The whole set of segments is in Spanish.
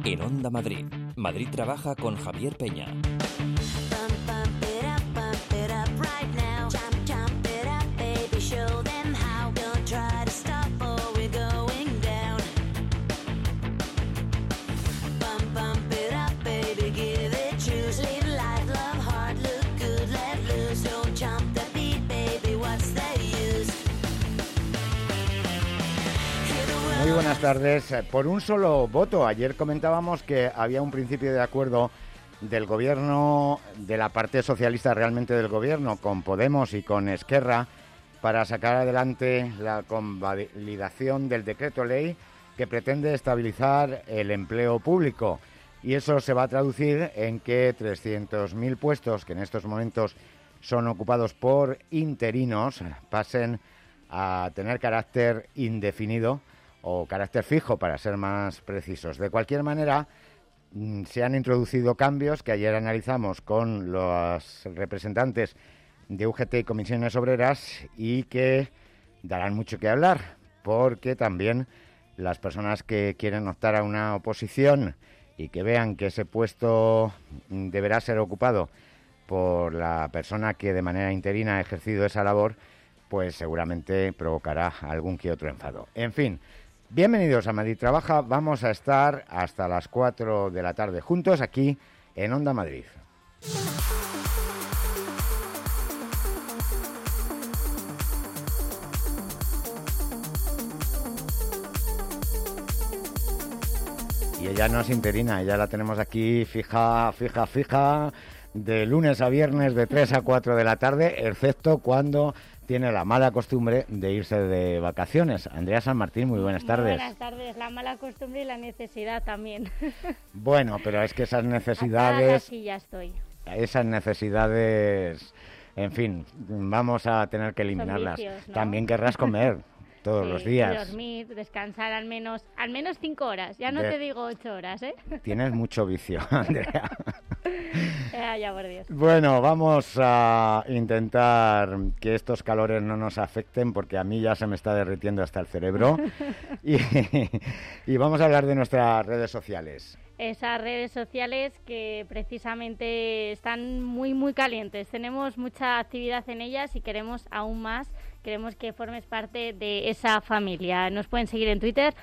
En Onda Madrid. Madrid trabaja con Javier Peña. Muy buenas tardes. Por un solo voto, ayer comentábamos que había un principio de acuerdo del gobierno, de la parte socialista realmente del gobierno, con Podemos y con Esquerra, para sacar adelante la convalidación del decreto ley que pretende estabilizar el empleo público. Y eso se va a traducir en que 300.000 puestos, que en estos momentos son ocupados por interinos, pasen a tener carácter indefinido o carácter fijo, para ser más precisos. De cualquier manera, se han introducido cambios que ayer analizamos con los representantes de UGT y Comisiones Obreras y que darán mucho que hablar, porque también las personas que quieren optar a una oposición y que vean que ese puesto deberá ser ocupado por la persona que de manera interina ha ejercido esa labor, pues seguramente provocará algún que otro enfado. En fin, bienvenidos a Madrid Trabaja. Vamos a estar hasta las 4 de la tarde juntos aquí en Onda Madrid. Y ella no es interina, ella la tenemos aquí fija, de lunes a viernes de 3 a 4 de la tarde, excepto cuando tiene la mala costumbre de irse de vacaciones. Andrea San Martín, muy buenas tardes. Buenas tardes, la mala costumbre y la necesidad también. Bueno, pero es que esas necesidades... Aquí ya estoy. Esas necesidades, en fin, vamos a tener que eliminarlas. Son vicios, ¿no? También querrás comer todos los días. Dormir, descansar al menos 5 horas. Ya no te digo 8 horas, ¿eh? Tienes mucho vicio, Andrea. Ya por Dios. Bueno, vamos a intentar que estos calores no nos afecten, porque a mí ya se me está derritiendo hasta el cerebro. y vamos a hablar de nuestras redes sociales. Esas redes sociales que precisamente están muy calientes. Tenemos mucha actividad en ellas y queremos aún más. Queremos que formes parte de esa familia. Nos pueden seguir en Twitter,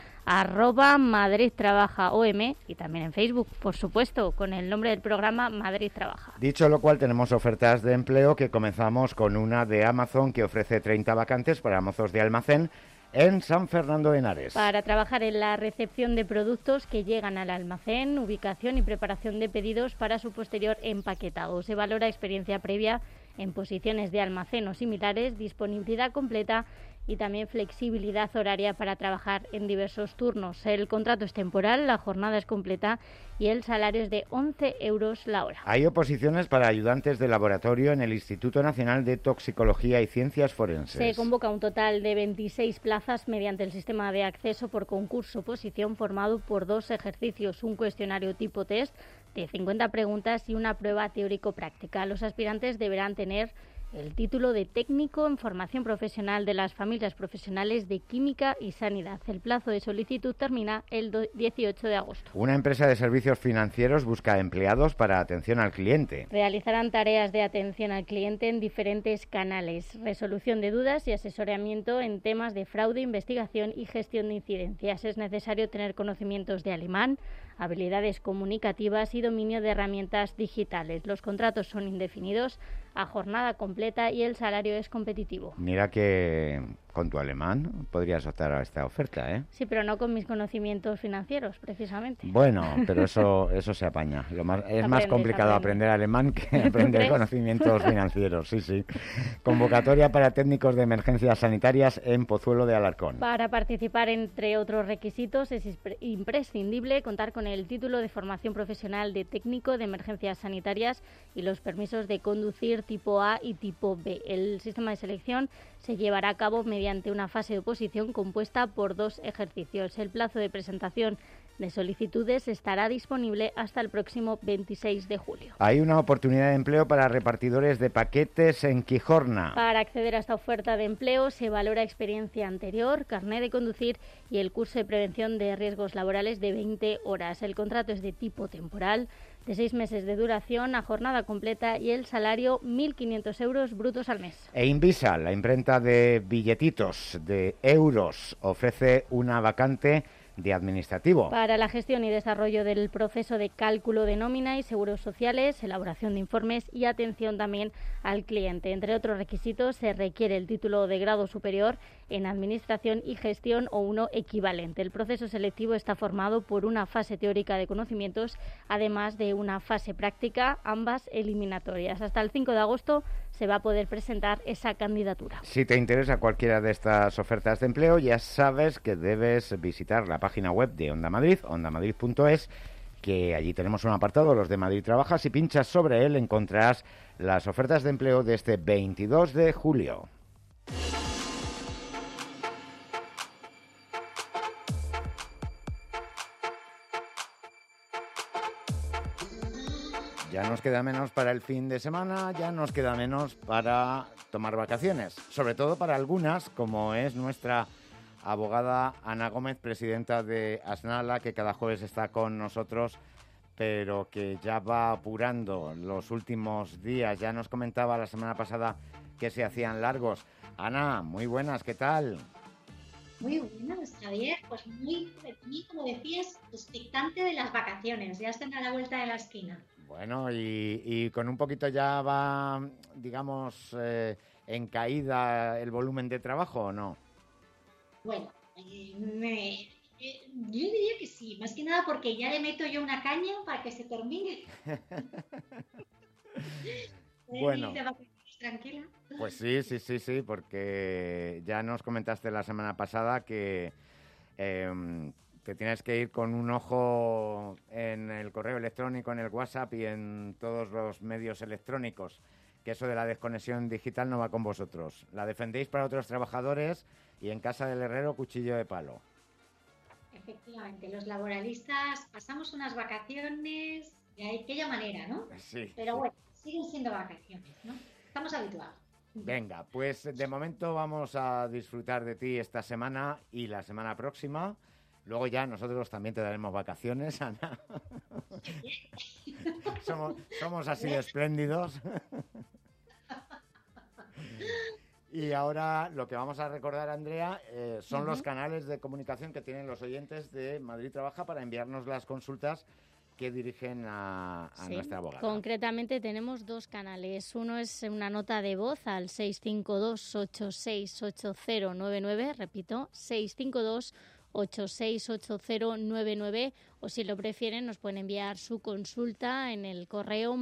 @MadridTrabajaOM, y también en Facebook, por supuesto, con el nombre del programa Madrid Trabaja. Dicho lo cual, tenemos ofertas de empleo, que comenzamos con una de Amazon que ofrece 30 vacantes para mozos de almacén en San Fernando de Henares. Para trabajar en la recepción de productos que llegan al almacén, ubicación y preparación de pedidos para su posterior empaquetado. Se valora experiencia previa en posiciones de almacén o similares, disponibilidad completa y también flexibilidad horaria para trabajar en diversos turnos. El contrato es temporal, la jornada es completa y el salario es de 11 euros la hora. Hay oposiciones para ayudantes de laboratorio en el Instituto Nacional de Toxicología y Ciencias Forenses. Se convoca un total de 26 plazas mediante el sistema de acceso por concurso-oposición formado por 2 ejercicios, un cuestionario tipo test de 50 preguntas y una prueba teórico-práctica. Los aspirantes deberán tener el título de técnico en formación profesional de las familias profesionales de química y sanidad. El plazo de solicitud termina el 18 de agosto. Una empresa de servicios financieros busca empleados para atención al cliente. Realizarán tareas de atención al cliente en diferentes canales, resolución de dudas y asesoramiento en temas de fraude, investigación y gestión de incidencias. Es necesario tener conocimientos de alemán, habilidades comunicativas y dominio de herramientas digitales. Los contratos son indefinidos, a jornada completa, y el salario es competitivo. Mira que con tu alemán podrías optar a esta oferta, ¿eh? Sí, pero no con mis conocimientos financieros, precisamente. Bueno, pero eso se apaña. Es más complicado aprender alemán que aprender conocimientos financieros, sí. Convocatoria para técnicos de emergencias sanitarias en Pozuelo de Alarcón. Para participar, entre otros requisitos, es imprescindible contar con el título de formación profesional de técnico de emergencias sanitarias y los permisos de conducir tipo A y tipo B. El sistema de selección se llevará a cabo mediante mediante una fase de oposición compuesta por 2 ejercicios. El plazo de presentación de solicitudes estará disponible hasta el próximo 26 de julio. Hay una oportunidad de empleo para repartidores de paquetes en Quijorna. Para acceder a esta oferta de empleo se valora experiencia anterior, carné de conducir y el curso de prevención de riesgos laborales de 20 horas. El contrato es de tipo temporal, de 6 meses de duración a jornada completa y el salario 1.500 euros brutos al mes. E Invisa, la imprenta de billetitos de euros, ofrece una vacante de administrativo. Para la gestión y desarrollo del proceso de cálculo de nómina y seguros sociales, elaboración de informes y atención también al cliente. Entre otros requisitos, se requiere el título de grado superior en Administración y Gestión o uno equivalente. El proceso selectivo está formado por una fase teórica de conocimientos, además de una fase práctica, ambas eliminatorias. Hasta el 5 de agosto se va a poder presentar esa candidatura. Si te interesa cualquiera de estas ofertas de empleo, ya sabes que debes visitar la página web de Onda Madrid, ondamadrid.es, que allí tenemos un apartado, los de Madrid Trabaja. Si pinchas sobre él encontrarás las ofertas de empleo de este 22 de julio. Ya nos queda menos para el fin de semana, ya nos queda menos para tomar vacaciones, sobre todo para algunas, como es nuestra abogada Ana Gómez, presidenta de Asnala, que cada jueves está con nosotros, pero que ya va apurando los últimos días. Ya nos comentaba la semana pasada que se hacían largos. Ana, muy buenas, ¿qué tal? Muy buenas, Javier. Pues muy, como decías, expectante de las vacaciones. Ya están a la vuelta de la esquina. Bueno, y con un poquito ya va, digamos, en caída el volumen de trabajo, ¿o no? Bueno, yo diría que sí, más que nada porque ya le meto yo una caña para que se termine. Bueno, tranquila. pues sí, porque ya nos comentaste la semana pasada que te tienes que ir con un ojo en el correo electrónico, en el WhatsApp y en todos los medios electrónicos, que eso de la desconexión digital no va con vosotros. La defendéis para otros trabajadores y en casa del herrero cuchillo de palo. Efectivamente, los laboralistas pasamos unas vacaciones de aquella manera, ¿no? Sí. Pero bueno, siguen siendo vacaciones, ¿no? Estamos habituados. Venga, pues de momento vamos a disfrutar de ti esta semana y la semana próxima. Luego ya nosotros también te daremos vacaciones, Ana. somos así de espléndidos. Y ahora lo que vamos a recordar, Andrea, son los canales de comunicación que tienen los oyentes de Madrid Trabaja para enviarnos las consultas que dirigen a nuestra abogada. Concretamente tenemos 2 canales. Uno es una nota de voz al 652-868099, repito, 652-868099, o si lo prefieren nos pueden enviar su consulta en el correo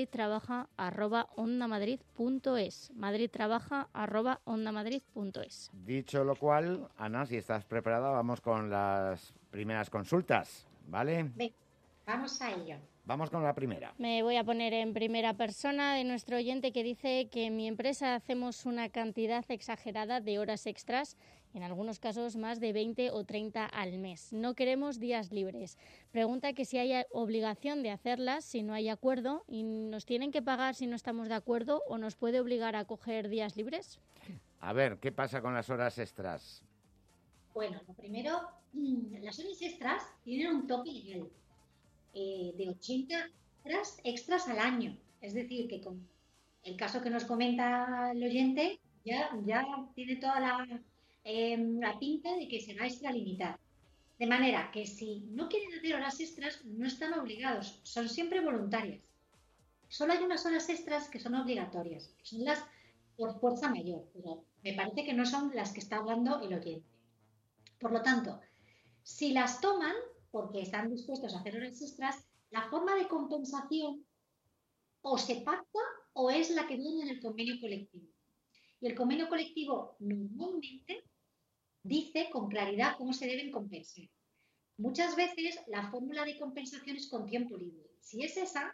madridtrabaja@ondamadrid.es, madridtrabaja@ondamadrid.es. Dicho lo cual, Ana, si estás preparada, vamos con las primeras consultas, ¿vale? Venga, vamos a ello. Vamos con la primera. Me voy a poner en primera persona de nuestro oyente que dice que en mi empresa hacemos una cantidad exagerada de horas extras, en algunos casos más de 20 o 30 al mes. No queremos días libres. Pregunta que si hay obligación de hacerlas si no hay acuerdo y nos tienen que pagar si no estamos de acuerdo o nos puede obligar a coger días libres. A ver, ¿qué pasa con las horas extras? Bueno, lo primero, las horas extras tienen un tope legal de 80 horas extras al año. Es decir, que con el caso que nos comenta el oyente ya tiene toda la pinta de que se va a extralimitar. De manera que si no quieren hacer horas extras, no están obligados, son siempre voluntarias. Solo hay unas horas extras que son obligatorias, que son las por fuerza mayor, pero me parece que no son las que está hablando el oyente. Por lo tanto, si las toman, porque están dispuestos a hacer horas extras, la forma de compensación o se pacta o es la que viene en el convenio colectivo. Y el convenio colectivo normalmente dice con claridad cómo se deben compensar. Muchas veces la fórmula de compensación es con tiempo libre. Si es esa,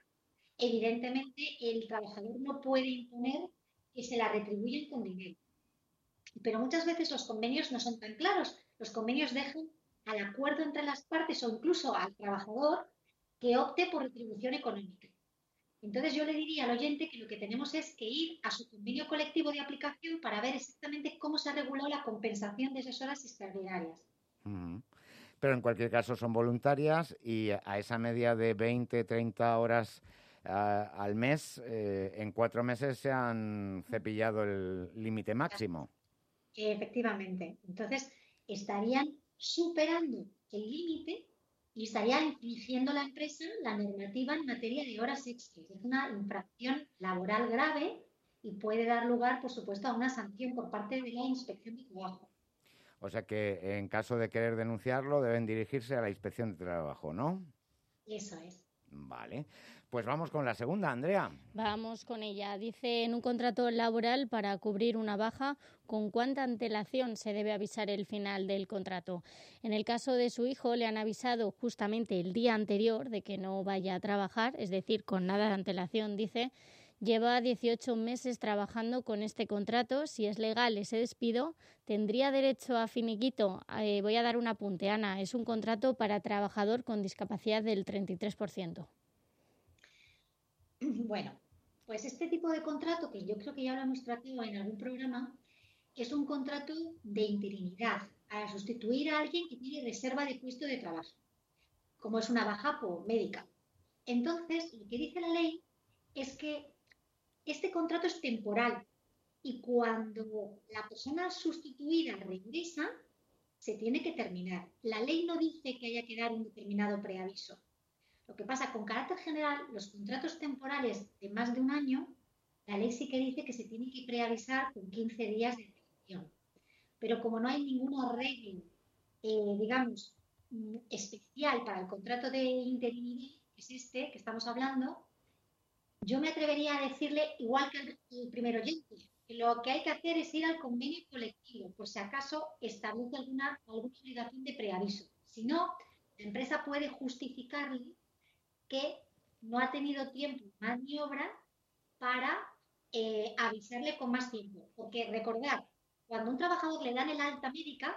evidentemente el trabajador no puede imponer que se la retribuyan con dinero. Pero muchas veces los convenios no son tan claros. Los convenios dejan al acuerdo entre las partes o incluso al trabajador que opte por retribución económica. Entonces yo le diría al oyente que lo que tenemos es que ir a su convenio colectivo de aplicación para ver exactamente cómo se ha regulado la compensación de esas horas extraordinarias. Pero en cualquier caso son voluntarias y a esa media de 20, 30 horas al mes, en 4 meses se han cepillado el límite máximo. Efectivamente. Entonces estarían superando el límite y estaría infringiendo la empresa la normativa en materia de horas extras. Es una infracción laboral grave y puede dar lugar, por supuesto, a una sanción por parte de la Inspección de Trabajo. O sea que en caso de querer denunciarlo deben dirigirse a la Inspección de Trabajo, ¿no? Eso es. Vale. Pues vamos con la segunda, Andrea. Vamos con ella. Dice, en un contrato laboral para cubrir una baja, ¿con cuánta antelación se debe avisar el final del contrato? En el caso de su hijo, le han avisado justamente el día anterior de que no vaya a trabajar, es decir, con nada de antelación, dice. Lleva 18 meses trabajando con este contrato. Si es legal ese despido, ¿tendría derecho a finiquito? Voy a dar un apunte, Ana. Es un contrato para trabajador con discapacidad del 33%. Bueno, pues este tipo de contrato, que yo creo que ya lo hemos tratado en algún programa, es un contrato de interinidad para sustituir a alguien que tiene reserva de puesto de trabajo, como es una baja por médica. Entonces, lo que dice la ley es que este contrato es temporal y cuando la persona sustituida regresa, se tiene que terminar. La ley no dice que haya que dar un determinado preaviso. Lo que pasa, con carácter general, los contratos temporales de más de un año, la ley sí que dice que se tiene que preavisar con 15 días de antelación. Pero como no hay ninguna regla, digamos, especial para el contrato de interinidad, que es este que estamos hablando, yo me atrevería a decirle, igual que el primer oyente, que lo que hay que hacer es ir al convenio colectivo, por si acaso establece alguna obligación de preaviso. Si no, la empresa puede justificarle que no ha tenido tiempo, maniobra, para avisarle con más tiempo. Porque recordad, cuando a un trabajador le dan el alta médica,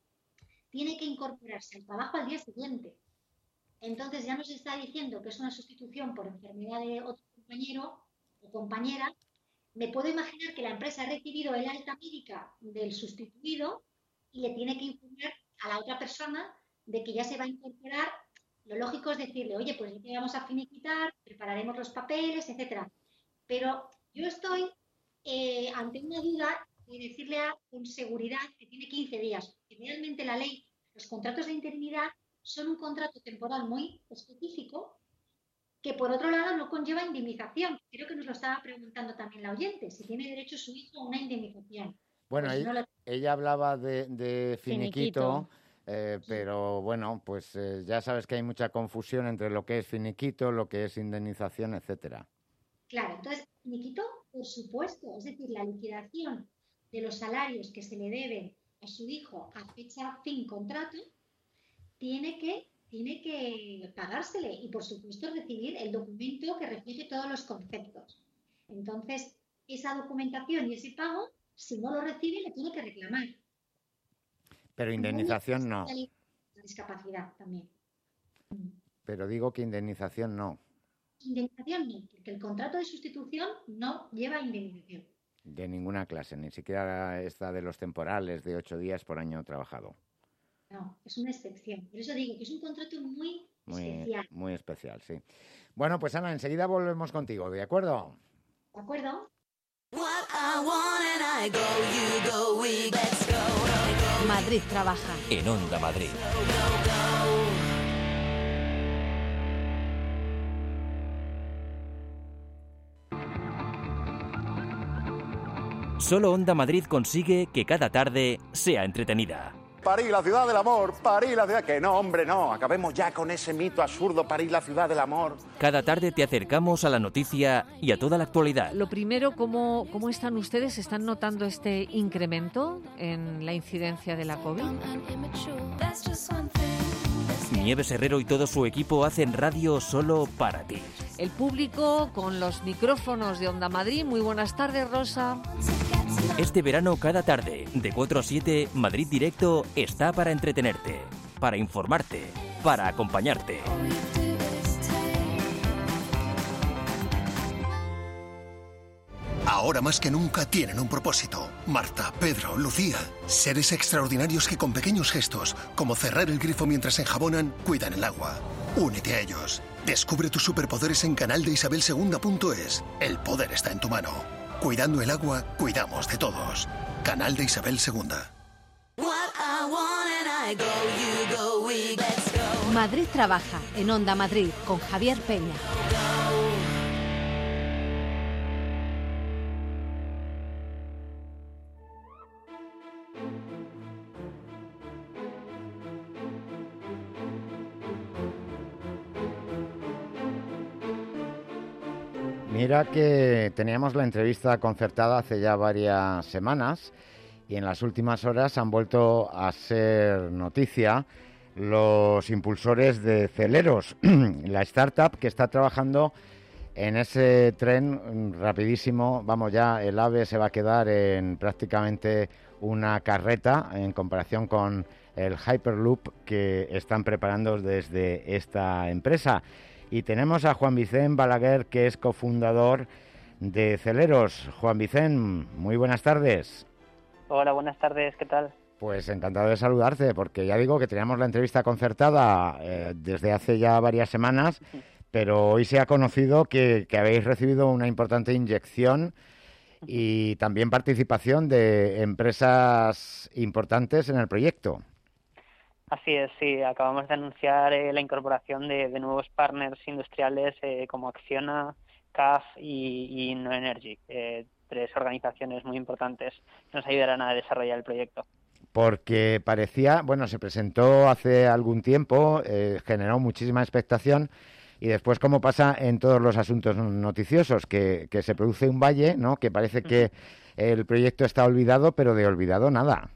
tiene que incorporarse al trabajo al día siguiente. Entonces ya nos está diciendo que es una sustitución por enfermedad de otro compañero o compañera. Me puedo imaginar que la empresa ha recibido el alta médica del sustituido y le tiene que informar a la otra persona de que ya se va a incorporar. Lo lógico es decirle, oye, pues ya te vamos a finiquitar, prepararemos los papeles, etcétera. Pero yo estoy ante una duda de decirle con seguridad que tiene 15 días. Realmente la ley, los contratos de interinidad son un contrato temporal muy específico que, por otro lado, no conlleva indemnización. Creo que nos lo estaba preguntando también la oyente, si tiene derecho su hijo a una indemnización. Bueno, pues ella hablaba de finiquito. Pero bueno, pues ya sabes que hay mucha confusión entre lo que es finiquito, lo que es indemnización, etcétera. Claro, entonces, finiquito, por supuesto, es decir, la liquidación de los salarios que se le deben a su hijo a fecha fin contrato, tiene que pagársele y, por supuesto, recibir el documento que refleje todos los conceptos. Entonces, esa documentación y ese pago, si no lo recibe, le tiene que reclamar. Pero indemnización no. La discapacidad también. Pero digo que indemnización no. Indemnización no, porque el contrato de sustitución no lleva indemnización. De ninguna clase, ni siquiera esta de los temporales de 8 días por año trabajado. No, es una excepción. Por eso digo que es un contrato muy especial. Muy especial, sí. Bueno, pues Ana, enseguida volvemos contigo, ¿de acuerdo? ¿De acuerdo? Madrid trabaja. En Onda Madrid. Solo Onda Madrid consigue que cada tarde sea entretenida. París, la ciudad del amor, París, la ciudad... Que no, hombre, no, acabemos ya con ese mito absurdo, París, la ciudad del amor. Cada tarde te acercamos a la noticia y a toda la actualidad. Lo primero, ¿cómo están ustedes? ¿Están notando este incremento en la incidencia de la COVID? Nieves Herrero y todo su equipo hacen radio solo para ti. El público con los micrófonos de Onda Madrid. Muy buenas tardes, Rosa. Este verano, cada tarde, de 4 a 7, Madrid Directo está para entretenerte, para informarte, para acompañarte. Ahora más que nunca tienen un propósito. Marta, Pedro, Lucía. Seres extraordinarios que con pequeños gestos, como cerrar el grifo mientras enjabonan, cuidan el agua. Únete a ellos. Descubre tus superpoderes en canaldeisabelsegunda.es. El poder está en tu mano. Cuidando el agua, cuidamos de todos. Canal de Isabel II. Madrid trabaja en Onda Madrid con Javier Peña. Mira que teníamos la entrevista concertada hace ya varias semanas y en las últimas horas han vuelto a ser noticia los impulsores de Celeros, la startup que está trabajando en ese tren rapidísimo. Vamos, ya el AVE se va a quedar en prácticamente una carreta en comparación con el Hyperloop que están preparando desde esta empresa. Y tenemos a Juan Vicent Balaguer, que es cofundador de Celeros. Juan Vicent, muy buenas tardes. Hola, buenas tardes, ¿qué tal? Pues encantado de saludarte, porque ya digo que teníamos la entrevista concertada desde hace ya varias semanas, pero hoy se ha conocido que habéis recibido una importante inyección y también participación de empresas importantes en el proyecto. Así es, sí. Acabamos de anunciar la incorporación de nuevos partners industriales como Acciona, CAF y No Energy, 3 organizaciones muy importantes que nos ayudarán a desarrollar el proyecto. Porque parecía, bueno, se presentó hace algún tiempo, generó muchísima expectación y después, como pasa en todos los asuntos noticiosos, que se produce un valle, ¿no? Que parece que el proyecto está olvidado, pero de olvidado nada.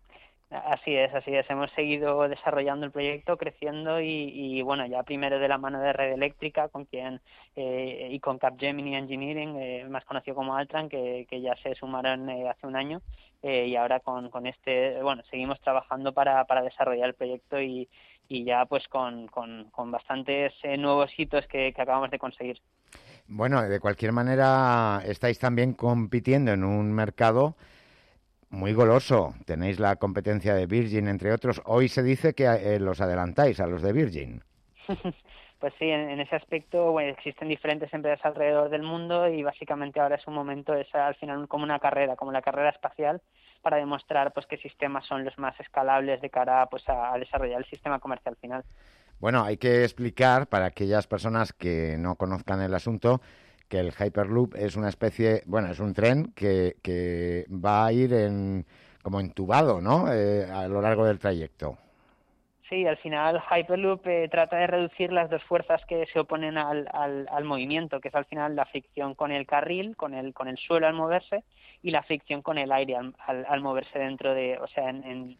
Así es. Hemos seguido desarrollando el proyecto, creciendo y bueno, ya primero de la mano de Red Eléctrica, con quien y con Capgemini Engineering, más conocido como Altran, que ya se sumaron hace un año, y ahora con este, bueno, seguimos trabajando para desarrollar el proyecto y ya pues con bastantes nuevos hitos que acabamos de conseguir. Bueno, de cualquier manera estáis también compitiendo en un mercado muy goloso. Tenéis la competencia de Virgin, entre otros. Hoy se dice que los adelantáis a los de Virgin. Pues sí, en ese aspecto, bueno, existen diferentes empresas alrededor del mundo y básicamente ahora es un momento, es al final como una carrera, como la carrera espacial, para demostrar pues qué sistemas son los más escalables de cara pues a desarrollar el sistema comercial final. Bueno, hay que explicar para aquellas personas que no conozcan el asunto que el Hyperloop es una especie, bueno, es un tren que va a ir como entubado, ¿no? A lo largo del trayecto. Sí, al final Hyperloop trata de reducir las dos fuerzas que se oponen al movimiento, que es al final la fricción con el carril, con el suelo al moverse, y la fricción con el aire al moverse dentro de, o sea,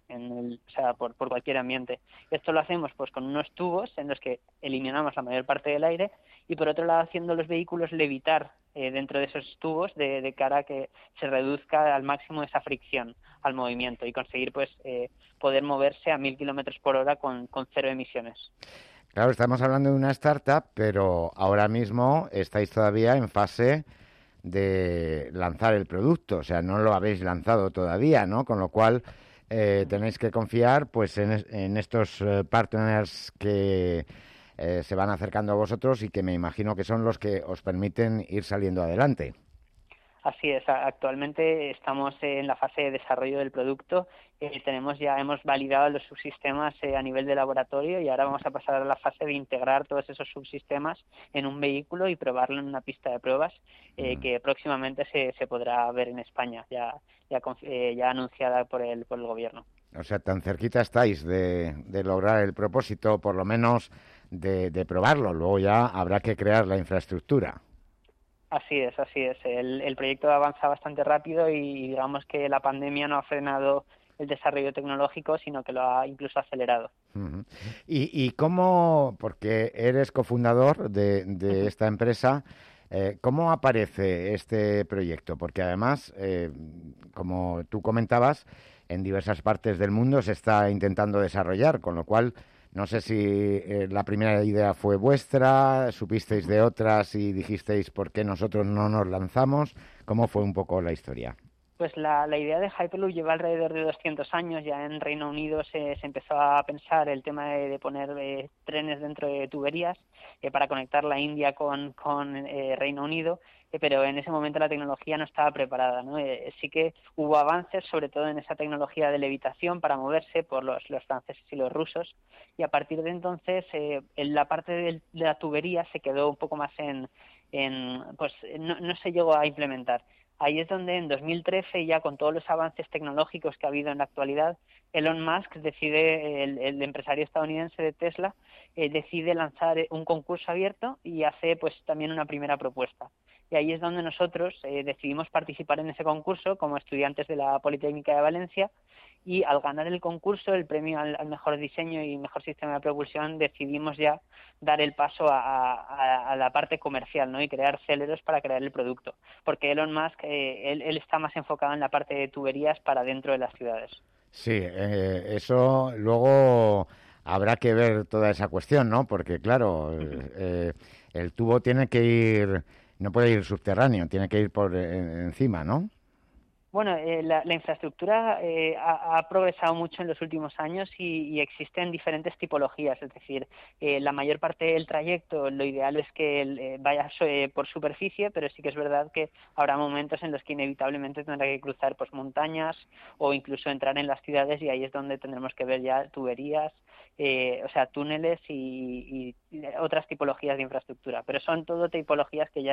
por cualquier ambiente. Esto lo hacemos pues con unos tubos en los que eliminamos la mayor parte del aire y por otro lado haciendo los vehículos levitar dentro de esos tubos de cara a que se reduzca al máximo esa fricción al movimiento y conseguir pues poder moverse a 1000 kilómetros por hora con 0 emisiones. Claro, estamos hablando de una startup, pero ahora mismo estáis todavía en fase de lanzar el producto, o sea, no lo habéis lanzado todavía, ¿no? Con lo cual tenéis que confiar pues en estos partners que se van acercando a vosotros y que me imagino que son los que os permiten ir saliendo adelante. Así es, actualmente estamos en la fase de desarrollo del producto, hemos validado los subsistemas a nivel de laboratorio y ahora vamos a pasar a la fase de integrar todos esos subsistemas en un vehículo y probarlo en una pista de pruebas que próximamente se podrá ver en España, ya anunciada por el gobierno. O sea, tan cerquita estáis de lograr el propósito, por lo menos de probarlo, luego ya habrá que crear la infraestructura. Así es. El proyecto avanza bastante rápido y digamos que la pandemia no ha frenado el desarrollo tecnológico, sino que lo ha incluso acelerado. Uh-huh. ¿Y cómo, porque eres cofundador de esta empresa, ¿Cómo aparece este proyecto? Porque además, como tú comentabas, en diversas partes del mundo se está intentando desarrollar, con lo cual no sé si la primera idea fue vuestra, supisteis de otras y dijisteis por qué nosotros no nos lanzamos. ¿Cómo fue un poco la historia? Pues la idea de Hyperloop lleva alrededor de 200 años. Ya en Reino Unido se empezó a pensar el tema de poner trenes dentro de tuberías para conectar la India con Reino Unido, pero en ese momento la tecnología no estaba preparada, ¿no? Sí que hubo avances, sobre todo en esa tecnología de levitación para moverse por los franceses y los rusos, y a partir de entonces en la parte de la tubería se quedó un poco más pues no se llegó a implementar. Ahí es donde en 2013, ya con todos los avances tecnológicos que ha habido en la actualidad, Elon Musk decide, el empresario estadounidense de Tesla, decide lanzar un concurso abierto y hace pues también una primera propuesta. Y ahí es donde nosotros decidimos participar en ese concurso como estudiantes de la Politécnica de Valencia, y al ganar el concurso, el premio al mejor diseño y mejor sistema de propulsión, decidimos ya dar el paso a la parte comercial, ¿no? Y crear Celeros para crear el producto, porque Elon Musk él está más enfocado en la parte de tuberías para dentro de las ciudades. Sí, eso luego habrá que ver toda esa cuestión, ¿no? Porque claro, el tubo tiene que ir, no puede ir subterráneo, tiene que ir por encima, ¿no? Bueno, la infraestructura ha progresado mucho en los últimos años y existen diferentes tipologías. Es decir, la mayor parte del trayecto, lo ideal es que vaya por superficie, pero sí que es verdad que habrá momentos en los que inevitablemente tendrá que cruzar pues montañas o incluso entrar en las ciudades, y ahí es donde tendremos que ver ya tuberías, túneles y otras tipologías de infraestructura. Pero son todo tipologías que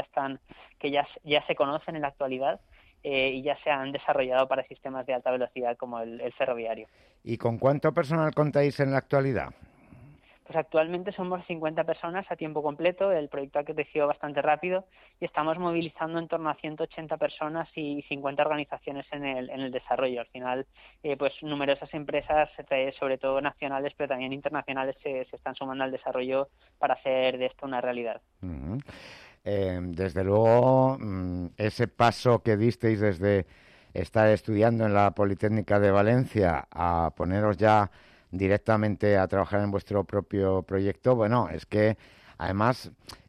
ya se conocen en la actualidad. Y ya se han desarrollado para sistemas de alta velocidad como el ferroviario. ¿Y con cuánto personal contáis en la actualidad? Pues actualmente somos 50 personas a tiempo completo. El proyecto ha crecido bastante rápido y estamos movilizando en torno a 180 personas y 50 organizaciones en el desarrollo. Al final, pues numerosas empresas, sobre todo nacionales, pero también internacionales, se están sumando al desarrollo para hacer de esto una realidad. Uh-huh. Desde luego, ese paso que disteis desde estar estudiando en la Politécnica de Valencia a poneros ya directamente a trabajar en vuestro propio proyecto, bueno, es que además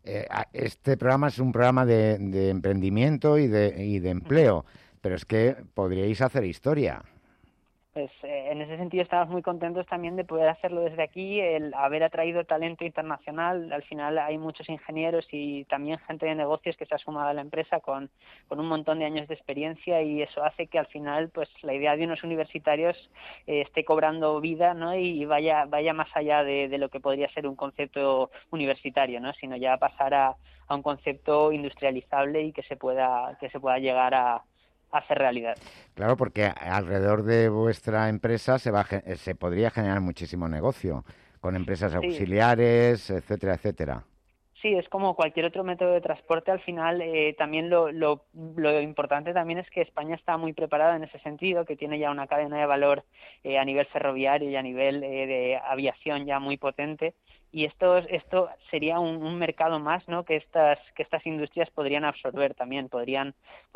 este programa es un programa de emprendimiento y de empleo, pero es que podríais hacer historia. Pues en ese sentido estamos muy contentos también de poder hacerlo desde aquí, el haber atraído talento internacional. Al final hay muchos ingenieros y también gente de negocios que se ha sumado a la empresa con un montón de años de experiencia, y eso hace que al final pues la idea de unos universitarios esté cobrando vida, ¿no? Y vaya más allá de lo que podría ser un concepto universitario, ¿no? Sino ya pasar a un concepto industrializable y que se pueda llegar a hacer realidad. Claro, porque alrededor de vuestra empresa se podría generar muchísimo negocio, con empresas auxiliares, etcétera, etcétera. Sí, es como cualquier otro método de transporte. Al final, también lo importante también es que España está muy preparada en ese sentido, que tiene ya una cadena de valor a nivel ferroviario y a nivel de aviación ya muy potente. Y esto sería un mercado más, ¿no? que estas industrias podrían absorber también, podrían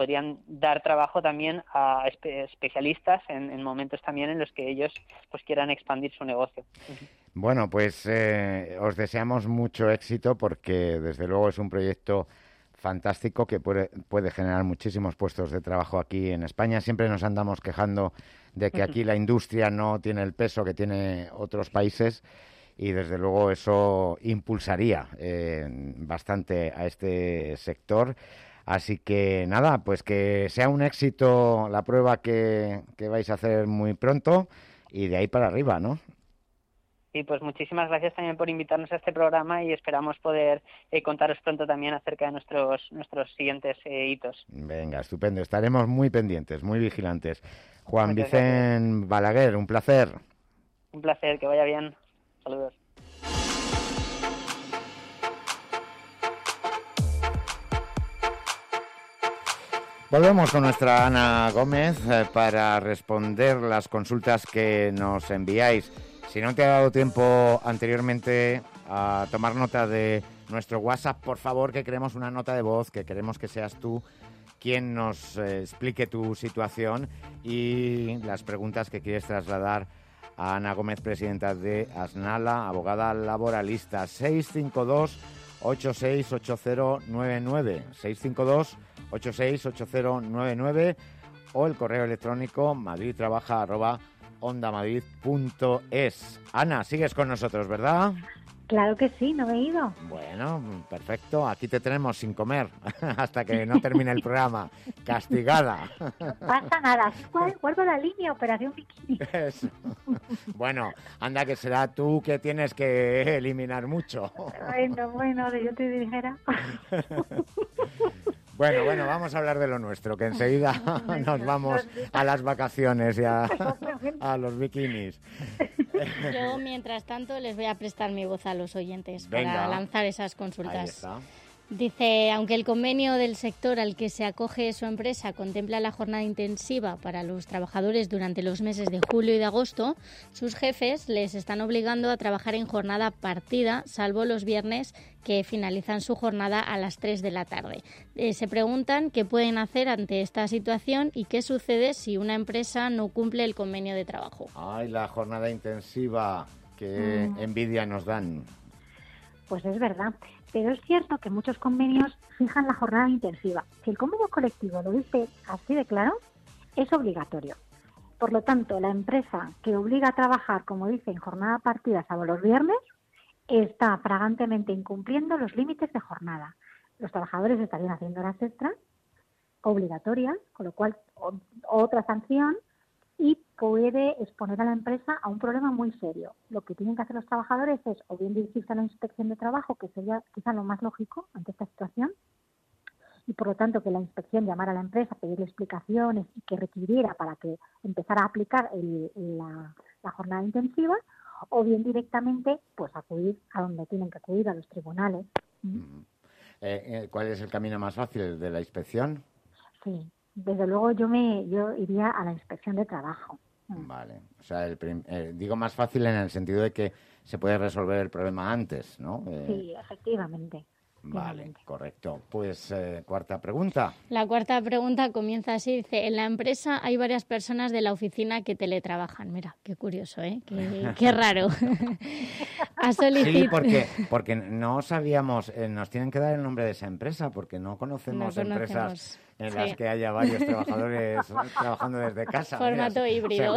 dar trabajo también a especialistas en momentos también en los que ellos pues quieran expandir su negocio. Bueno, pues os deseamos mucho éxito, porque desde luego es un proyecto fantástico que puede generar muchísimos puestos de trabajo aquí en España. Siempre nos andamos quejando de que aquí la industria no tiene el peso que tiene otros países, y desde luego eso impulsaría bastante a este sector. Así que nada, pues que sea un éxito la prueba que vais a hacer muy pronto, y de ahí para arriba, ¿no? Y pues muchísimas gracias también por invitarnos a este programa, y esperamos poder contaros pronto también acerca de nuestros siguientes hitos. Venga, estupendo. Estaremos muy pendientes, muy vigilantes. Juan Vicente Balaguer, un placer. Un placer, que vaya bien. Saludos. Volvemos con nuestra Ana Gómez para responder las consultas que nos enviáis. Si no te ha dado tiempo anteriormente a tomar nota de nuestro WhatsApp, por favor, que queremos una nota de voz, que queremos que seas tú quien nos explique tu situación y las preguntas que quieres trasladar a Ana Gómez, presidenta de Asnala, abogada laboralista. 652-868099, 652-868099 o el correo electrónico madridtrabaja@ondamadrid.es. Ana, sigues con nosotros, ¿verdad? Claro que sí, no me he ido. Bueno, perfecto. Aquí te tenemos sin comer hasta que no termine el programa. Castigada. No pasa nada. Guardo la línea, operación bikini. Eso. Bueno, anda que será tú que tienes que eliminar mucho. Bueno, yo te dijera. Bueno, vamos a hablar de lo nuestro, que enseguida nos vamos a las vacaciones y a los bikinis. Yo, mientras tanto, les voy a prestar mi voz a los oyentes Venga. para lanzar esas consultas. Ahí está. Dice, aunque el convenio del sector al que se acoge su empresa contempla la jornada intensiva para los trabajadores durante los meses de julio y de agosto, sus jefes les están obligando a trabajar en jornada partida, salvo los viernes, que finalizan su jornada a las 3 de la tarde. Se preguntan qué pueden hacer ante esta situación y qué sucede si una empresa no cumple el convenio de trabajo. Ay, la jornada intensiva, qué envidia nos dan. Pues es verdad, pero es cierto que muchos convenios fijan la jornada intensiva. Si el convenio colectivo lo dice así de claro, es obligatorio. Por lo tanto, la empresa que obliga a trabajar, como dice, en jornada partida salvo los viernes, está fragantemente incumpliendo los límites de jornada. Los trabajadores estarían haciendo horas extras obligatorias, con lo cual otra sanción, y puede exponer a la empresa a un problema muy serio. Lo que tienen que hacer los trabajadores es o bien dirigirse a la inspección de trabajo, que sería quizá lo más lógico ante esta situación, y por lo tanto que la inspección llamara a la empresa, pedirle explicaciones y que requiriera para que empezara a aplicar la jornada intensiva, o bien directamente pues acudir a donde tienen que acudir, a los tribunales. ¿Cuál es el camino más fácil de la inspección? Sí. Desde luego yo iría a la inspección de trabajo. Vale, o sea, digo más fácil en el sentido de que se puede resolver el problema antes, ¿no? Sí, efectivamente. Vale, correcto. Pues cuarta pregunta. La cuarta pregunta comienza así, dice, en la empresa hay varias personas de la oficina que teletrabajan. Mira, qué curioso, ¿eh? Qué raro. Sí, porque no sabíamos, nos tienen que dar el nombre de esa empresa, porque no conocemos empresas en las que haya varios trabajadores trabajando desde casa. Formato híbrido.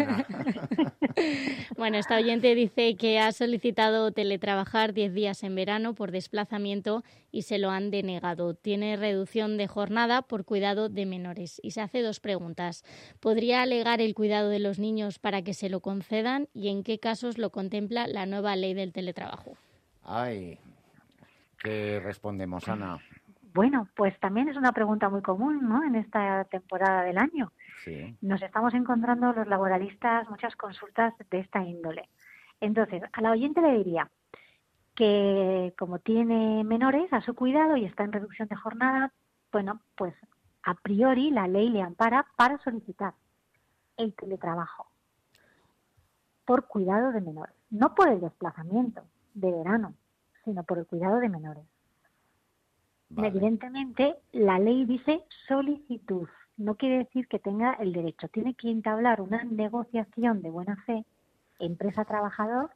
Bueno, esta oyente dice que ha solicitado teletrabajar 10 días en verano por desplazamiento y se lo han denegado. Tiene reducción de jornada por cuidado de menores y se hace dos preguntas. ¿Podría alegar el cuidado de los niños para que se lo concedan y en qué casos lo contempla la nueva ley del teletrabajo? Ay, ¿qué respondemos, Ana? Bueno, pues también es una pregunta muy común, ¿no?, en esta temporada del año. Sí. Nos estamos encontrando los laboralistas muchas consultas de esta índole. Entonces, a la oyente le diría que como tiene menores a su cuidado y está en reducción de jornada, bueno, pues a priori la ley le ampara para solicitar el teletrabajo por cuidado de menores, no por el desplazamiento de verano, sino por el cuidado de menores. Vale. Evidentemente, la ley dice solicitud, no quiere decir que tenga el derecho. Tiene que entablar una negociación de buena fe, empresa trabajadora,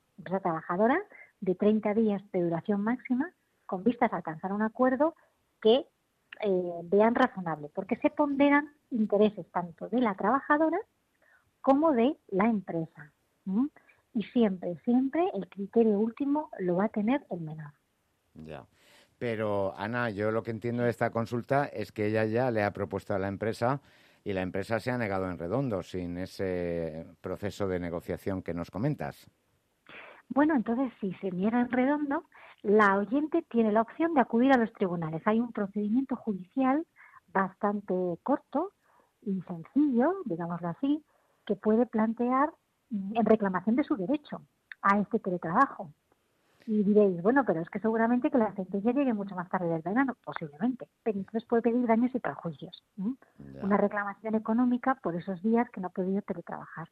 de 30 días de duración máxima, con vistas a alcanzar un acuerdo que vean razonable, porque se ponderan intereses tanto de la trabajadora como de la empresa. Y siempre el criterio último lo va a tener el menor. Ya. Pero, Ana, yo lo que entiendo de esta consulta es que ella ya le ha propuesto a la empresa y la empresa se ha negado en redondo sin ese proceso de negociación que nos comentas. Bueno, entonces, si se niega en redondo, la oyente tiene la opción de acudir a los tribunales. Hay un procedimiento judicial bastante corto y sencillo, digámoslo así, que puede plantear en reclamación de su derecho a este teletrabajo. Y diréis, bueno, pero es que seguramente que la sentencia llegue mucho más tarde del verano, posiblemente, pero entonces puede pedir daños y perjuicios. Una reclamación económica por esos días que no ha podido teletrabajar.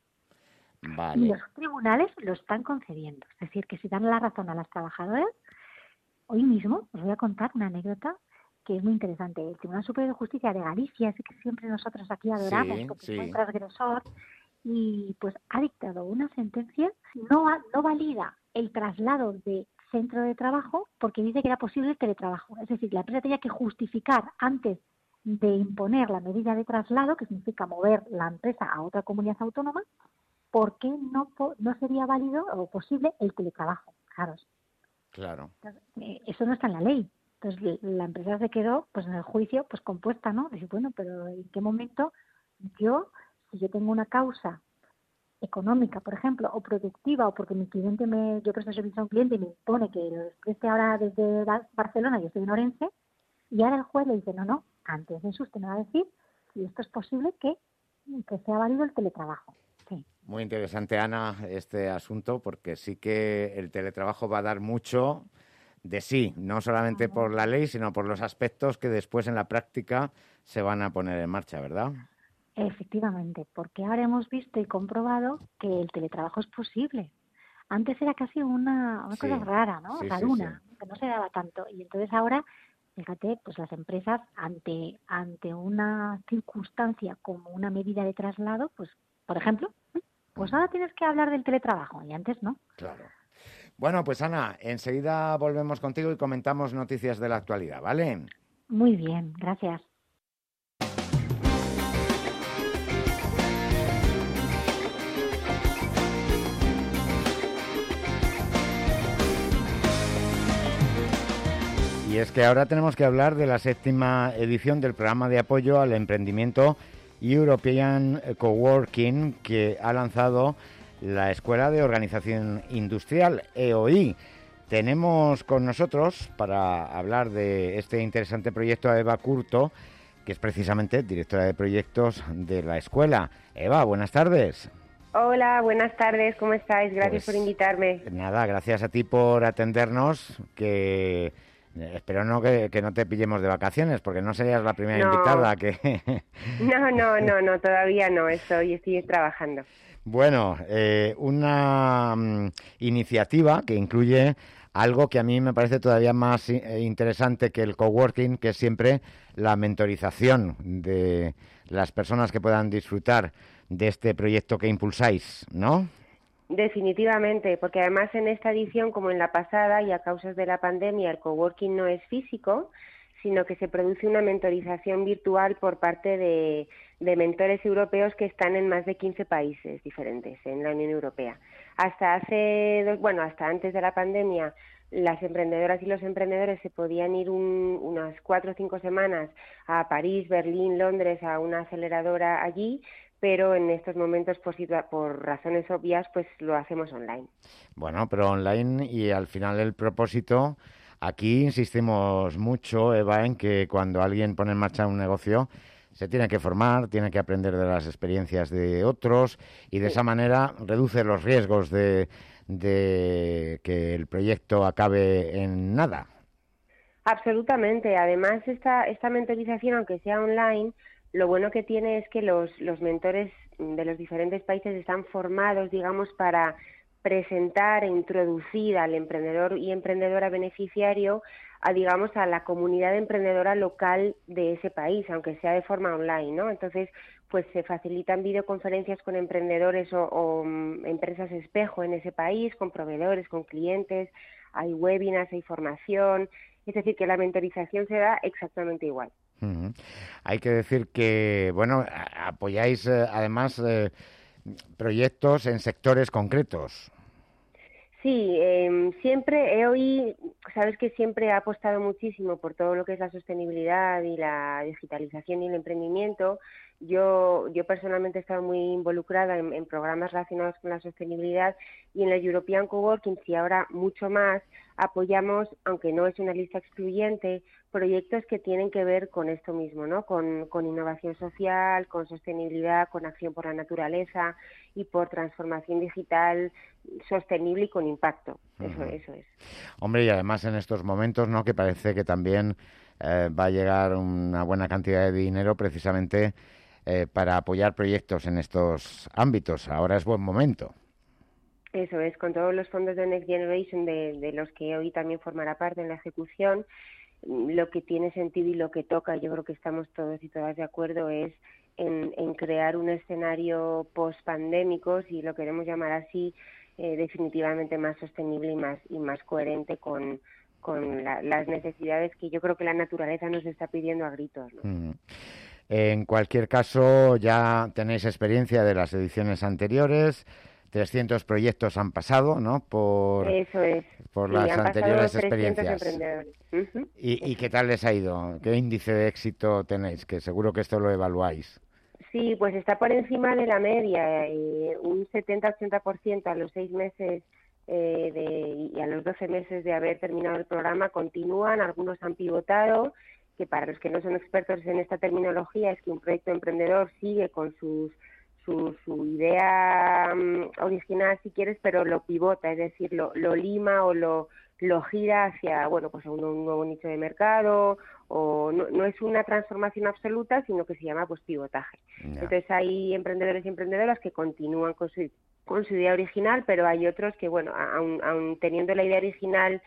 Vale. Y los tribunales lo están concediendo. Es decir, que si dan la razón a las trabajadoras, hoy mismo os voy a contar una anécdota que es muy interesante. El Tribunal Superior de Justicia de Galicia, ese que siempre nosotros aquí adoramos porque fue un transgresor, y pues ha dictado una sentencia, no valida el traslado de centro de trabajo porque dice que era posible el teletrabajo. Es decir, la empresa tenía que justificar antes de imponer la medida de traslado, que significa mover la empresa a otra comunidad autónoma, por qué no sería válido o posible el teletrabajo. Claro. Entonces, eso no está en la ley. Entonces la empresa se quedó pues en el juicio pues compuesta, ¿no? Dice, bueno, pero ¿en qué momento si yo tengo una causa económica, por ejemplo, o productiva, o porque mi cliente yo presto servicio a un cliente y me impone que lo preste ahora desde Barcelona, yo estoy en Orense, y ahora el juez le dice, no, antes de eso usted me va a decir si esto es posible que sea válido el teletrabajo. Sí. Muy interesante, Ana, este asunto, porque sí que el teletrabajo va a dar mucho de sí, no solamente por la ley, sino por los aspectos que después en la práctica se van a poner en marcha, ¿verdad? Efectivamente, porque ahora hemos visto y comprobado que el teletrabajo es posible. Antes era casi una cosa rara, ¿no? Raruna, que no se daba tanto. Y entonces ahora, fíjate, pues las empresas ante una circunstancia como una medida de traslado, pues, por ejemplo, pues ahora tienes que hablar del teletrabajo y antes no. Claro. Bueno, pues Ana, enseguida volvemos contigo y comentamos noticias de la actualidad, ¿vale? Muy bien, gracias. Y es que ahora tenemos que hablar de la 7ª edición del programa de apoyo al emprendimiento European Coworking que ha lanzado la Escuela de Organización Industrial, EOI. Tenemos con nosotros, para hablar de este interesante proyecto, a Eva Curto, que es precisamente directora de proyectos de la escuela. Eva, buenas tardes. Hola, buenas tardes, ¿cómo estáis? Gracias por invitarme. Nada, gracias a ti por atendernos, que espero que no te pillemos de vacaciones, porque no serías la primera invitada que... No, todavía no, estoy trabajando. Bueno, una iniciativa que incluye algo que a mí me parece todavía más interesante que el coworking, que es siempre la mentorización de las personas que puedan disfrutar de este proyecto que impulsáis, ¿no? Definitivamente, porque además en esta edición, como en la pasada, y a causas de la pandemia, el coworking no es físico, sino que se produce una mentorización virtual por parte de mentores europeos que están en más de 15 países diferentes en la Unión Europea. Hasta antes de la pandemia, las emprendedoras y los emprendedores se podían ir unas 4 o 5 semanas a París, Berlín, Londres, a una aceleradora allí, pero en estos momentos, por razones obvias, pues lo hacemos online. Bueno, pero online, y al final el propósito, aquí insistimos mucho, Eva, en que cuando alguien pone en marcha un negocio se tiene que formar, tiene que aprender de las experiencias de otros y de esa manera reduce los riesgos de que el proyecto acabe en nada. Absolutamente. Además, esta mentorización, aunque sea online, lo bueno que tiene es que los mentores de los diferentes países están formados, digamos, para presentar e introducir al emprendedor y emprendedora beneficiario a la comunidad emprendedora local de ese país, aunque sea de forma online, ¿no? Entonces, pues se facilitan videoconferencias con emprendedores o empresas espejo en ese país, con proveedores, con clientes, hay webinars, hay formación, es decir, que la mentorización se da exactamente igual. Uh-huh. Hay que decir que, bueno, apoyáis además proyectos en sectores concretos. Sí, siempre EOI, sabes que siempre ha apostado muchísimo por todo lo que es la sostenibilidad y la digitalización y el emprendimiento. Yo personalmente he estado muy involucrada en programas relacionados con la sostenibilidad y en el European Coworking, y ahora mucho más, apoyamos, aunque no es una lista excluyente, proyectos que tienen que ver con esto mismo, ¿no? Con innovación social, con sostenibilidad, con acción por la naturaleza y por transformación digital sostenible y con impacto. Eso es. Hombre, y además en estos momentos, ¿no?, que parece que también va a llegar una buena cantidad de dinero precisamente para apoyar proyectos en estos ámbitos. Ahora es buen momento. Eso es, con todos los fondos de Next Generation, de los que hoy también formará parte en la ejecución, lo que tiene sentido y lo que toca, yo creo que estamos todos y todas de acuerdo, es en crear un escenario post-pandémico, si lo queremos llamar así, definitivamente más sostenible y más coherente con las necesidades que yo creo que la naturaleza nos está pidiendo a gritos, ¿no? En cualquier caso, ya tenéis experiencia de las ediciones anteriores. 300 proyectos han pasado, ¿no? Eso es. Por las anteriores experiencias. ¿Y qué tal les ha ido? ¿Qué índice de éxito tenéis? Que seguro que esto lo evaluáis. Sí, pues está por encima de la media, un 70-80% a los 6 meses y a los 12 meses de haber terminado el programa continúan, algunos han pivotado, que para los que no son expertos en esta terminología es que un proyecto emprendedor sigue con su idea original, si quieres, pero lo pivota, es decir, lo lima o lo gira hacia, bueno, pues un nuevo nicho de mercado, o no es una transformación absoluta, sino que se llama pues pivotaje. Yeah. Entonces hay emprendedores y emprendedoras que continúan con su idea original, pero hay otros que, bueno, aun teniendo la idea original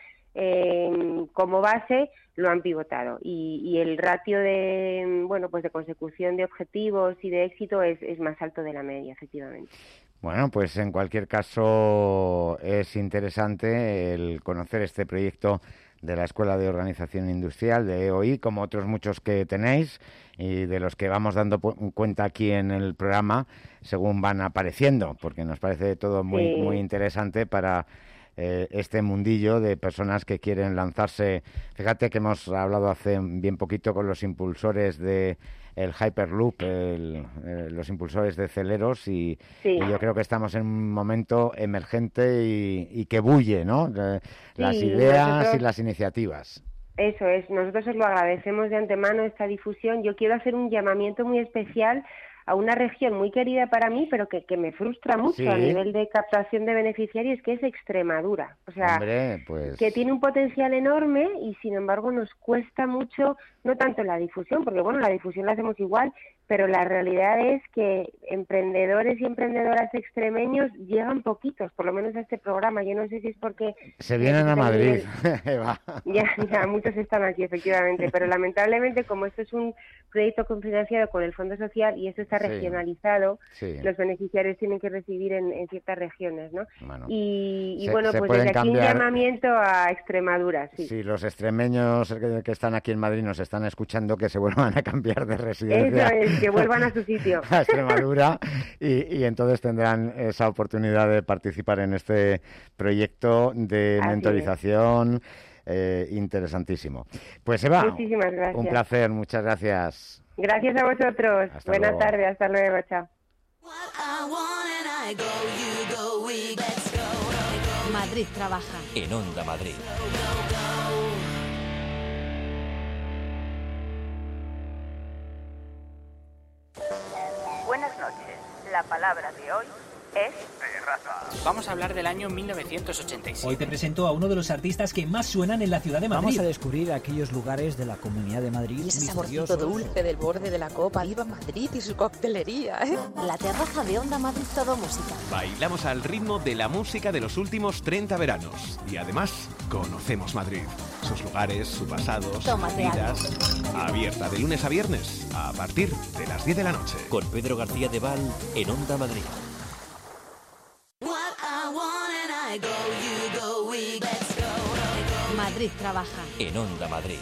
como base, lo han pivotado y el ratio de, bueno, pues de consecución de objetivos y de éxito es más alto de la media, efectivamente. Bueno, pues en cualquier caso es interesante el conocer este proyecto de la Escuela de Organización Industrial, de EOI, como otros muchos que tenéis y de los que vamos dando cuenta aquí en el programa según van apareciendo, porque nos parece todo muy interesante para este mundillo de personas que quieren lanzarse. Fíjate que hemos hablado hace bien poquito con los impulsores de el Hyperloop, los impulsores de Celeros y yo creo que estamos en un momento emergente y que bulle, ¿no? Las ideas y las iniciativas. Eso es, nosotros os lo agradecemos de antemano esta difusión. Yo quiero hacer un llamamiento muy especial a una región muy querida para mí, pero que me frustra mucho a nivel de captación de beneficiarios, que es Extremadura. O sea, que tiene un potencial enorme y, sin embargo, nos cuesta mucho, no tanto la difusión, porque, bueno, la difusión la hacemos igual, pero la realidad es que emprendedores y emprendedoras extremeños llegan poquitos, por lo menos a este programa. Yo no sé si es porque... Se vienen a Madrid, Eva. Ya, muchos están aquí, efectivamente, pero lamentablemente, como esto es un proyecto cofinanciado con el Fondo Social y esto está regionalizado, los beneficiarios tienen que recibir en ciertas regiones, ¿no? Bueno, bueno, pues desde aquí un llamamiento a Extremadura, Si los extremeños que están aquí en Madrid nos están escuchando, que se vuelvan a cambiar de residencia. Eso es, que vuelvan a su sitio. A Extremadura y entonces tendrán esa oportunidad de participar en este proyecto de mentorización interesantísimo. Pues Eva, muchísimas gracias. Un placer, muchas gracias. Gracias a vosotros. Buenas tardes, hasta luego, chao. Madrid trabaja. En Onda Madrid. Buenas noches. La palabra de hoy es terraza. Vamos a hablar del año 1987. Hoy te presento a uno de los artistas que más suenan en la ciudad de Madrid. Vamos a descubrir aquellos lugares de la Comunidad de Madrid. Y ese saborcito dulce del borde de la copa. ¡Viva Madrid y su coctelería! La terraza de Onda Madrid, todo música. Bailamos al ritmo de la música de los últimos 30 veranos. Y además, conocemos Madrid. Sus lugares, su pasado, sus vidas. Abierta de lunes a viernes, a partir de las 10 de la noche. Con Pedro García de Val, en Onda Madrid. Madrid trabaja. En Onda Madrid.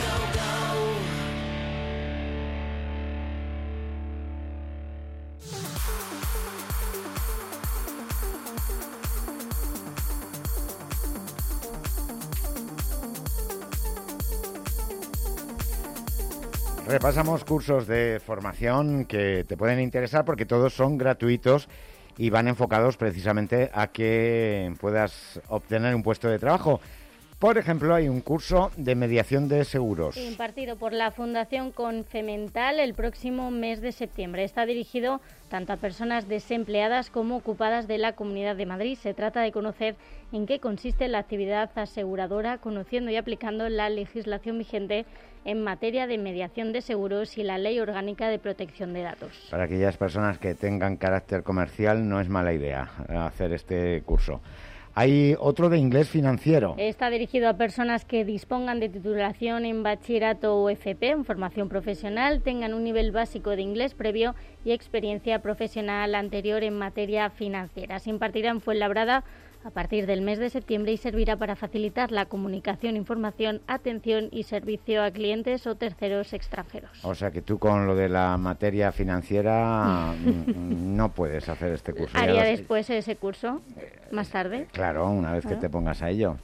Repasamos cursos de formación que te pueden interesar porque todos son gratuitos y van enfocados precisamente a que puedas obtener un puesto de trabajo. Por ejemplo, hay un curso de mediación de seguros. Impartido por la Fundación Confemental el próximo mes de septiembre. Está dirigido tanto a personas desempleadas como ocupadas de la Comunidad de Madrid. Se trata de conocer en qué consiste la actividad aseguradora, conociendo y aplicando la legislación vigente en materia de mediación de seguros y la Ley Orgánica de Protección de Datos. Para aquellas personas que tengan carácter comercial no es mala idea hacer este curso. Hay otro de inglés financiero. Está dirigido a personas que dispongan de titulación en bachillerato o FP, en formación profesional, tengan un nivel básico de inglés previo y experiencia profesional anterior en materia financiera. Se impartirá en Fuenlabrada a partir del mes de septiembre y servirá para facilitar la comunicación, información, atención y servicio a clientes o terceros extranjeros. O sea que tú con lo de la materia financiera no puedes hacer este curso. Haría después ese curso, más tarde. Claro, una vez que te pongas a ello.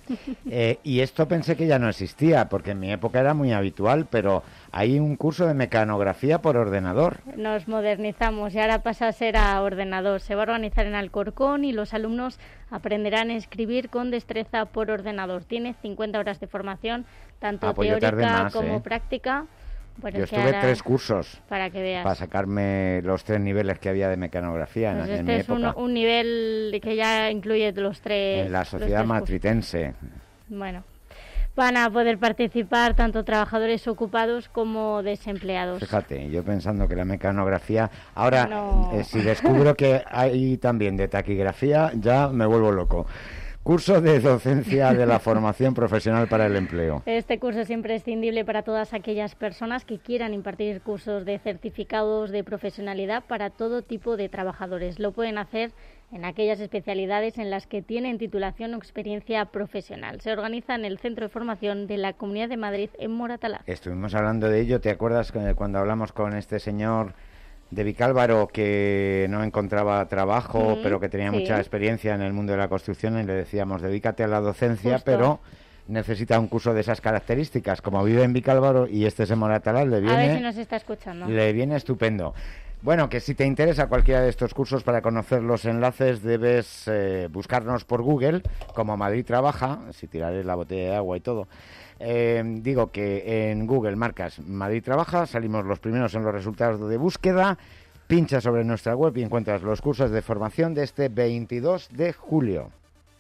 Y esto pensé que ya no existía, porque en mi época era muy habitual, pero hay un curso de mecanografía por ordenador. Nos modernizamos y ahora pasa a ser a ordenador. Se va a organizar en Alcorcón y los alumnos aprenderán a escribir con destreza por ordenador. Tiene 50 horas de formación, tanto teórica como práctica. Bueno, yo estuve 3 cursos para que veas, para sacarme los 3 niveles que había de mecanografía pues en mi época. Un nivel que ya incluye los 3. En la sociedad matritense. Bueno, van a poder participar tanto trabajadores ocupados como desempleados. Fíjate, yo pensando que la mecanografía... Ahora, si descubro que hay también de taquigrafía, ya me vuelvo loco. Curso de docencia de la formación profesional para el empleo. Este curso es imprescindible para todas aquellas personas que quieran impartir cursos de certificados de profesionalidad para todo tipo de trabajadores. Lo pueden hacer en aquellas especialidades en las que tienen titulación o experiencia profesional. Se organiza en el Centro de Formación de la Comunidad de Madrid en Moratalaz. Estuvimos hablando de ello, ¿te acuerdas cuando hablamos con este señor de Vicálvaro que no encontraba trabajo, pero que tenía mucha experiencia en el mundo de la construcción, y le decíamos, dedícate a la docencia, pero necesita un curso de esas características? Como vive en Vicálvaro y este es en Moratalaz, le viene... A ver si nos está escuchando. Le viene estupendo. Bueno, que si te interesa cualquiera de estos cursos, para conocer los enlaces debes buscarnos por Google como Madrid Trabaja, si tiraré la botella de agua y todo. Digo que en Google marcas Madrid Trabaja, salimos los primeros en los resultados de búsqueda, pincha sobre nuestra web y encuentras los cursos de formación de este 22 de julio.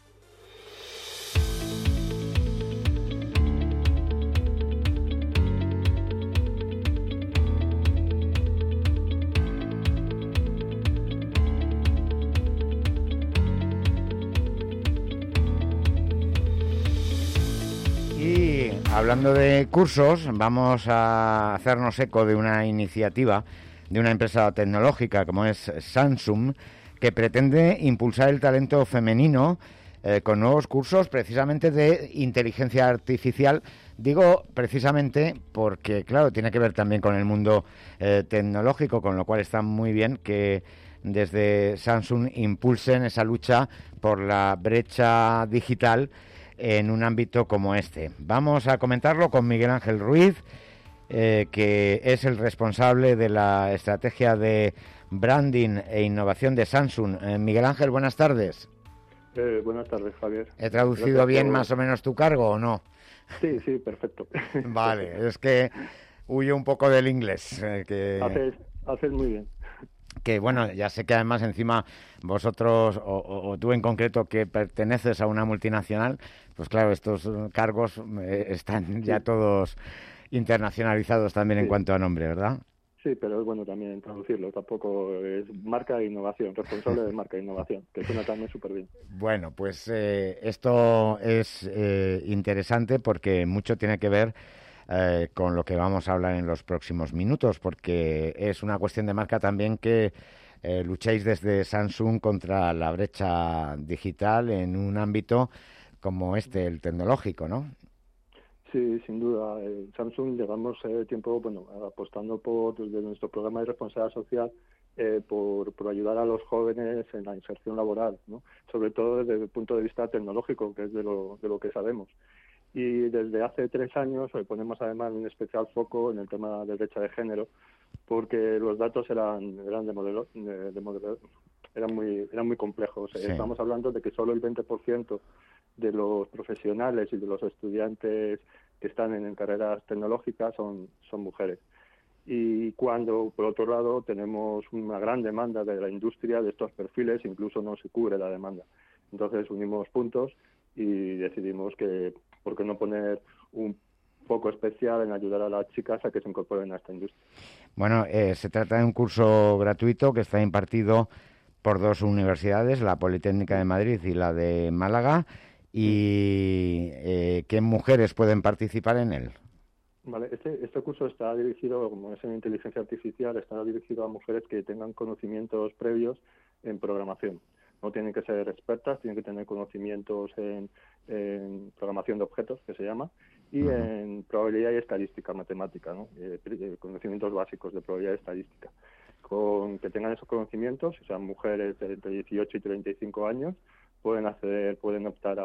Y hablando de cursos, vamos a hacernos eco de una iniciativa de una empresa tecnológica como es Samsung, que pretende impulsar el talento femenino con nuevos cursos precisamente de inteligencia artificial. Digo precisamente porque, claro, tiene que ver también con el mundo tecnológico, con lo cual está muy bien que desde Samsung impulsen esa lucha por la brecha digital en un ámbito como este. Vamos a comentarlo con Miguel Ángel Ruiz, que es el responsable de la estrategia de branding e innovación de Samsung. Miguel Ángel, buenas tardes. Buenas tardes, Javier. ¿He traducido bien más o menos tu cargo o no? Sí, perfecto. Vale, es que huyo un poco del inglés. Haces muy bien. Que bueno, ya sé que además encima vosotros, o tú en concreto, que perteneces a una multinacional, pues claro, estos cargos están ya todos internacionalizados también en cuanto a nombre, ¿verdad? Sí, pero es bueno también traducirlo. Tampoco es marca e innovación, responsable de marca e innovación, que suena también súper bien. Bueno, pues esto es interesante porque mucho tiene que ver con lo que vamos a hablar en los próximos minutos, porque es una cuestión de marca también que luchéis desde Samsung contra la brecha digital en un ámbito como el tecnológico, ¿no? Sí, sin duda. Samsung llevamos tiempo apostando desde nuestro programa de responsabilidad social por ayudar a los jóvenes en la inserción laboral, ¿no? Sobre todo desde el punto de vista tecnológico, que es de lo que sabemos. Y desde hace 3 años ponemos además un especial foco en el tema de brecha de género, porque los datos eran muy complejos. Sí. Estamos hablando de que solo el 20% de los profesionales y de los estudiantes que están en carreras tecnológicas son mujeres. Y cuando, por otro lado, tenemos una gran demanda de la industria de estos perfiles, incluso no se cubre la demanda. Entonces unimos puntos y decidimos que, ¿por qué no poner un foco especial en ayudar a las chicas a que se incorporen a esta industria? Bueno, se trata de un curso gratuito que está impartido por 2 universidades, la Politécnica de Madrid y la de Málaga. ¿Y qué mujeres pueden participar en él? Vale, este curso está dirigido, como es en inteligencia artificial, está dirigido a mujeres que tengan conocimientos previos en programación. No tienen que ser expertas, tienen que tener conocimientos en programación de objetos, que se llama, y en probabilidad y estadística matemática, ¿no? Conocimientos básicos de probabilidad y estadística. Con que tengan esos conocimientos, o sea, mujeres de entre 18 y 35 años, pueden optar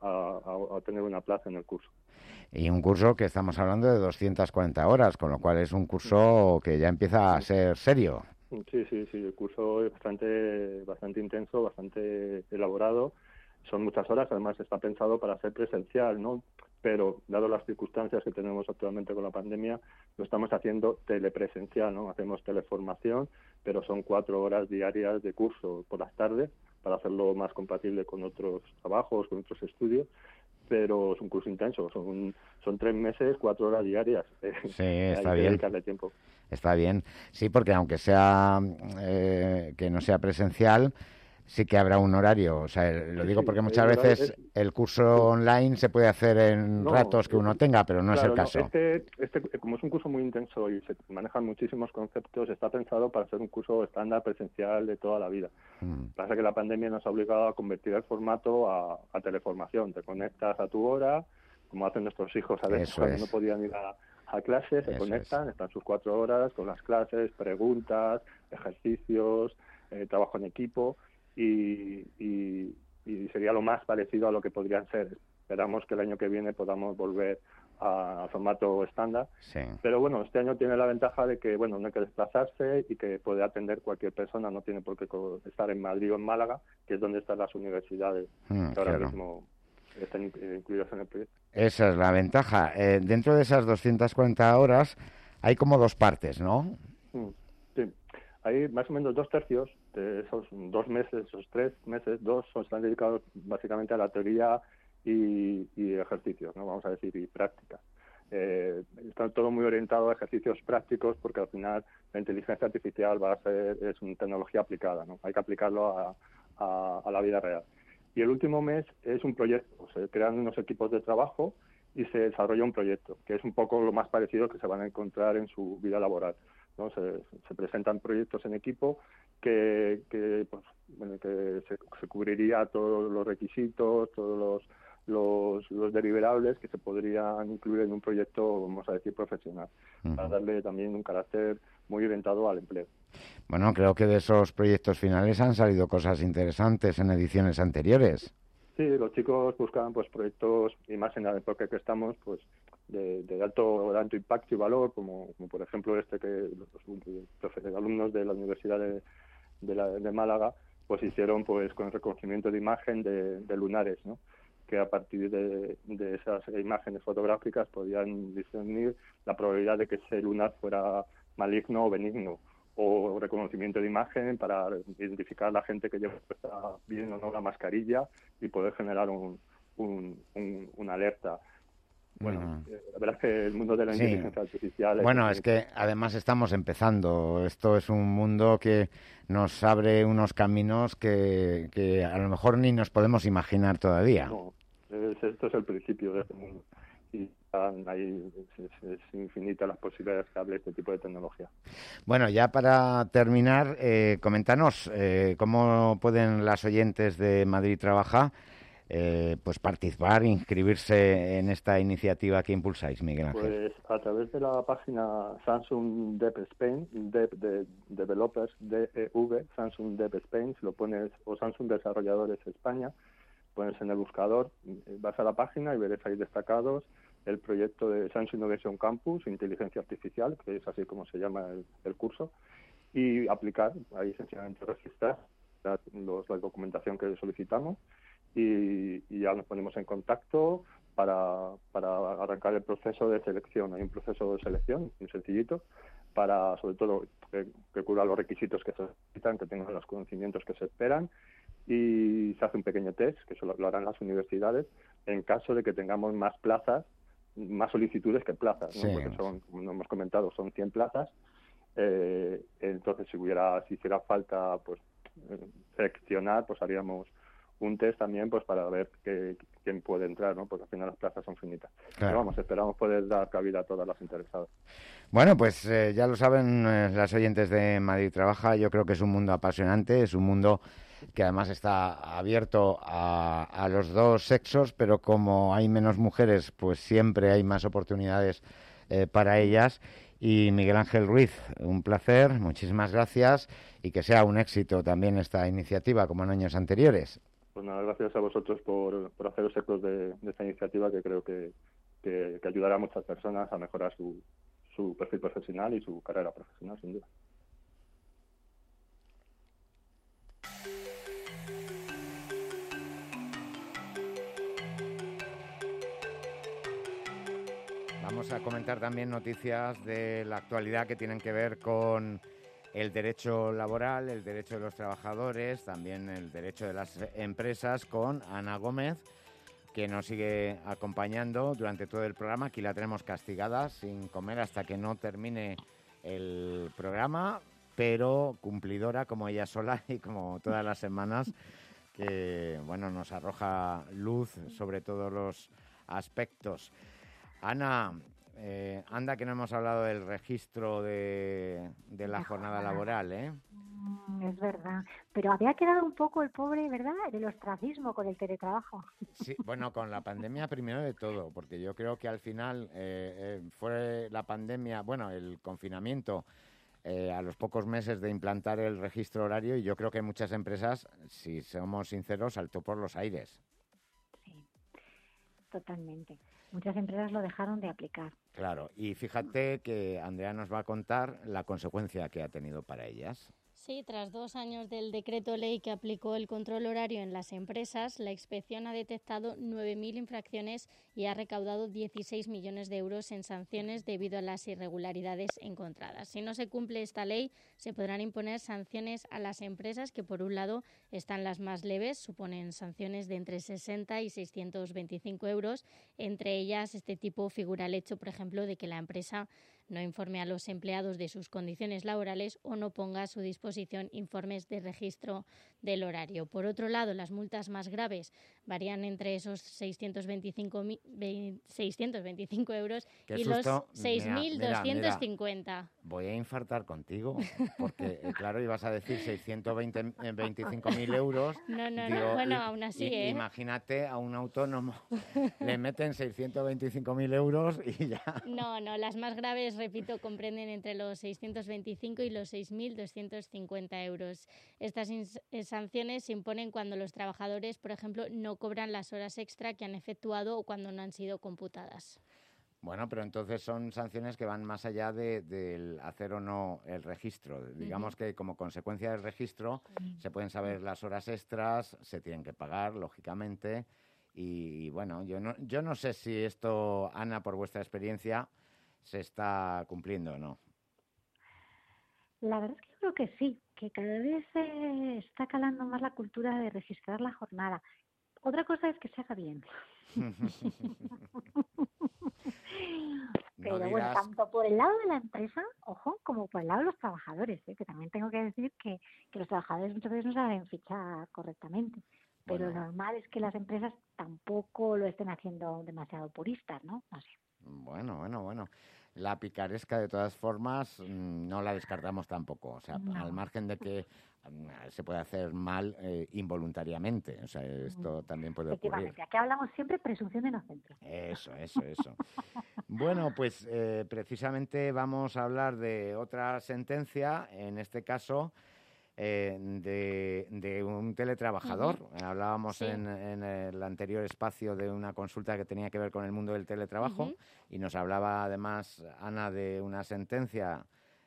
a tener una plaza en el curso. Y un curso que estamos hablando de 240 horas, con lo cual es un curso que ya empieza a ser serio. Sí, el curso es bastante intenso, bastante elaborado. Son muchas horas, además está pensado para ser presencial, ¿no? Pero, dado las circunstancias que tenemos actualmente con la pandemia, lo estamos haciendo telepresencial, ¿no? Hacemos teleformación, pero son 4 horas diarias de curso por las tardes para hacerlo más compatible con otros trabajos, con otros estudios. Pero es un curso intenso, son 3 meses, 4 horas diarias. Sí, está hay que bien. dedicarle tiempo. Está bien, sí, porque aunque sea que no sea presencial, sí que habrá un horario. O sea, lo digo porque muchas veces el curso online se puede hacer en ratos que uno tenga, pero no es el caso. Como es un curso muy intenso y se manejan muchísimos conceptos, está pensado para ser un curso estándar presencial de toda la vida. Pasa que la pandemia nos ha obligado a convertir el formato a teleformación. Te conectas a tu hora, como hacen nuestros hijos a veces cuando no podían ir a clases, se conectan, están sus 4 horas con las clases, preguntas, ejercicios, trabajo en equipo y sería lo más parecido a lo que podrían ser. Esperamos que el año que viene podamos volver a formato estándar. Sí. Pero bueno, este año tiene la ventaja de que no hay que desplazarse y que puede atender cualquier persona, no tiene por qué estar en Madrid o en Málaga, que es donde están las universidades que ahora mismo están incluidas en el proyecto. Esa es la ventaja. Dentro de esas 240 horas hay como 2 partes, ¿no? Sí, hay más o menos 2/3 de esos 2 meses, esos 3 meses, 2 están dedicados básicamente a la teoría y ejercicios, ¿no? Vamos a decir, y prácticas. Está todo muy orientado a ejercicios prácticos porque al final la inteligencia artificial es una tecnología aplicada, ¿no? Hay que aplicarlo a la vida real. Y el último mes es un proyecto, se crean unos equipos de trabajo y se desarrolla un proyecto, que es un poco lo más parecido que se van a encontrar en su vida laboral, ¿no? Se presentan proyectos en equipo que se cubriría todos los requisitos, todos los deliberables que se podrían incluir en un proyecto, vamos a decir, profesional, para darle también un carácter muy orientado al empleo. Bueno, creo que de esos proyectos finales han salido cosas interesantes en ediciones anteriores. Sí, los chicos buscaban proyectos, y más en la época que estamos, de alto impacto y valor, como por ejemplo que los alumnos de la Universidad de Málaga hicieron con el reconocimiento de imagen de lunares, ¿no? Que a partir de esas imágenes fotográficas podían discernir la probabilidad de que ese lunar fuera maligno o benigno, o reconocimiento de imagen para identificar a la gente que lleva bien o no la mascarilla y poder generar una alerta. Bueno, la verdad es que el mundo de la inteligencia artificial... Bueno, es que además estamos empezando. Esto es un mundo que nos abre unos caminos que a lo mejor ni nos podemos imaginar todavía. No, esto es el principio de este mundo. Y ahí es infinita las posibilidades que hable este tipo de tecnología. Bueno, ya para terminar, coméntanos cómo pueden las oyentes de Madrid Trabaja participar, inscribirse en esta iniciativa que impulsáis, Miguel Ángel. Pues a través de la página Samsung Dev Spain, de Developers, DEV, Samsung Dev Spain, si lo pones, o Samsung Desarrolladores España, pones en el buscador, vas a la página y veréis ahí destacados el proyecto de Samsung Innovation Campus, Inteligencia Artificial, que es así como se llama el curso, y aplicar, ahí sencillamente registrar la documentación que solicitamos y ya nos ponemos en contacto para arrancar el proceso de selección. Hay un proceso de selección muy sencillito para, sobre todo, que cubra los requisitos que se necesitan, que tengan los conocimientos que se esperan, y se hace un pequeño test, que eso lo harán las universidades, en caso de que tengamos más plazas, más solicitudes que plazas, ¿no? Sí. Porque son, como hemos comentado, son 100 plazas. Entonces, si hiciera falta pues seleccionar, pues haríamos un test también pues para ver quién puede entrar, ¿no? Porque al final las plazas son finitas. Claro. Pero vamos, esperamos poder dar cabida a todas las interesadas. Bueno, pues ya lo saben las oyentes de Madrid Trabaja. Yo creo que es un mundo apasionante, es un mundo que además está abierto a los dos sexos, pero como hay menos mujeres, pues siempre hay más oportunidades para ellas. Y Miguel Ángel Ruiz, un placer, muchísimas gracias y que sea un éxito también esta iniciativa como en años anteriores. Pues nada, gracias a vosotros por haceros ecos de esta iniciativa, que creo que ayudará a muchas personas a mejorar su perfil profesional y su carrera profesional, sin duda. Vamos a comentar también noticias de la actualidad que tienen que ver con el derecho laboral, el derecho de los trabajadores, también el derecho de las empresas, con Ana Gómez, que nos sigue acompañando durante todo el programa. Aquí la tenemos castigada sin comer hasta que no termine el programa, pero cumplidora como ella sola y como todas las semanas, que bueno, nos arroja luz sobre todos los aspectos. Ana, anda que no hemos hablado del registro de la jornada laboral, ¿eh? Es verdad, pero había quedado un poco el pobre, ¿verdad?, del ostracismo con el teletrabajo. Sí, bueno, con la pandemia primero de todo, porque yo creo que al final fue la pandemia, bueno, el confinamiento, a los pocos meses de implantar el registro horario, y yo creo que muchas empresas, si somos sinceros, saltó por los aires. Sí, totalmente. Muchas empresas lo dejaron de aplicar. Claro, y fíjate que Andrea nos va a contar la consecuencia que ha tenido para ellas. Sí, tras 2 años del decreto ley que aplicó el control horario en las empresas, la inspección ha detectado 9.000 infracciones y ha recaudado 16 millones de euros en sanciones debido a las irregularidades encontradas. Si no se cumple esta ley, se podrán imponer sanciones a las empresas que, por un lado, están las más leves, suponen sanciones de entre 60 y 625 euros. Entre ellas, este tipo figura el hecho, por ejemplo, de que la empresa no informe a los empleados de sus condiciones laborales o no ponga a su disposición informes de registro del horario. Por otro lado, las multas más graves varían entre esos 625 euros y los 6.250. Voy a infartar contigo, porque claro, ibas a decir 625.000 euros. No, digo, bueno, aún así, imagínate a un autónomo, le meten 625.000 euros y ya. No, las más graves, repito, comprenden entre los 625 y los 6.250 euros. Estas sanciones se imponen cuando los trabajadores, por ejemplo, no cobran las horas extra que han efectuado o cuando no han sido computadas. Bueno, pero entonces son sanciones que van más allá del hacer o no el registro. Digamos que como consecuencia del registro se pueden saber las horas extras, se tienen que pagar, lógicamente. Y bueno, yo no sé si esto, Ana, por vuestra experiencia, se está cumpliendo o no. La verdad es que yo creo que sí, que cada vez se está calando más la cultura de registrar la jornada. Otra cosa es que se haga bien. Pero bueno, tanto por el lado de la empresa, ojo, como por el lado de los trabajadores, que también tengo que decir que los trabajadores muchas veces no saben fichar correctamente. Pero lo normal es que las empresas tampoco lo estén haciendo demasiado puristas, ¿no? No sé. Bueno. La picaresca, de todas formas, no la descartamos tampoco. O sea, al margen de que se puede hacer mal involuntariamente. O sea, esto también puede ocurrir. Efectivamente, aquí hablamos siempre presunción de inocencia. Eso. Bueno, pues precisamente vamos a hablar de otra sentencia, en este caso de un teletrabajador. Hablábamos en el anterior espacio de una consulta que tenía que ver con el mundo del teletrabajo y nos hablaba además Ana de una sentencia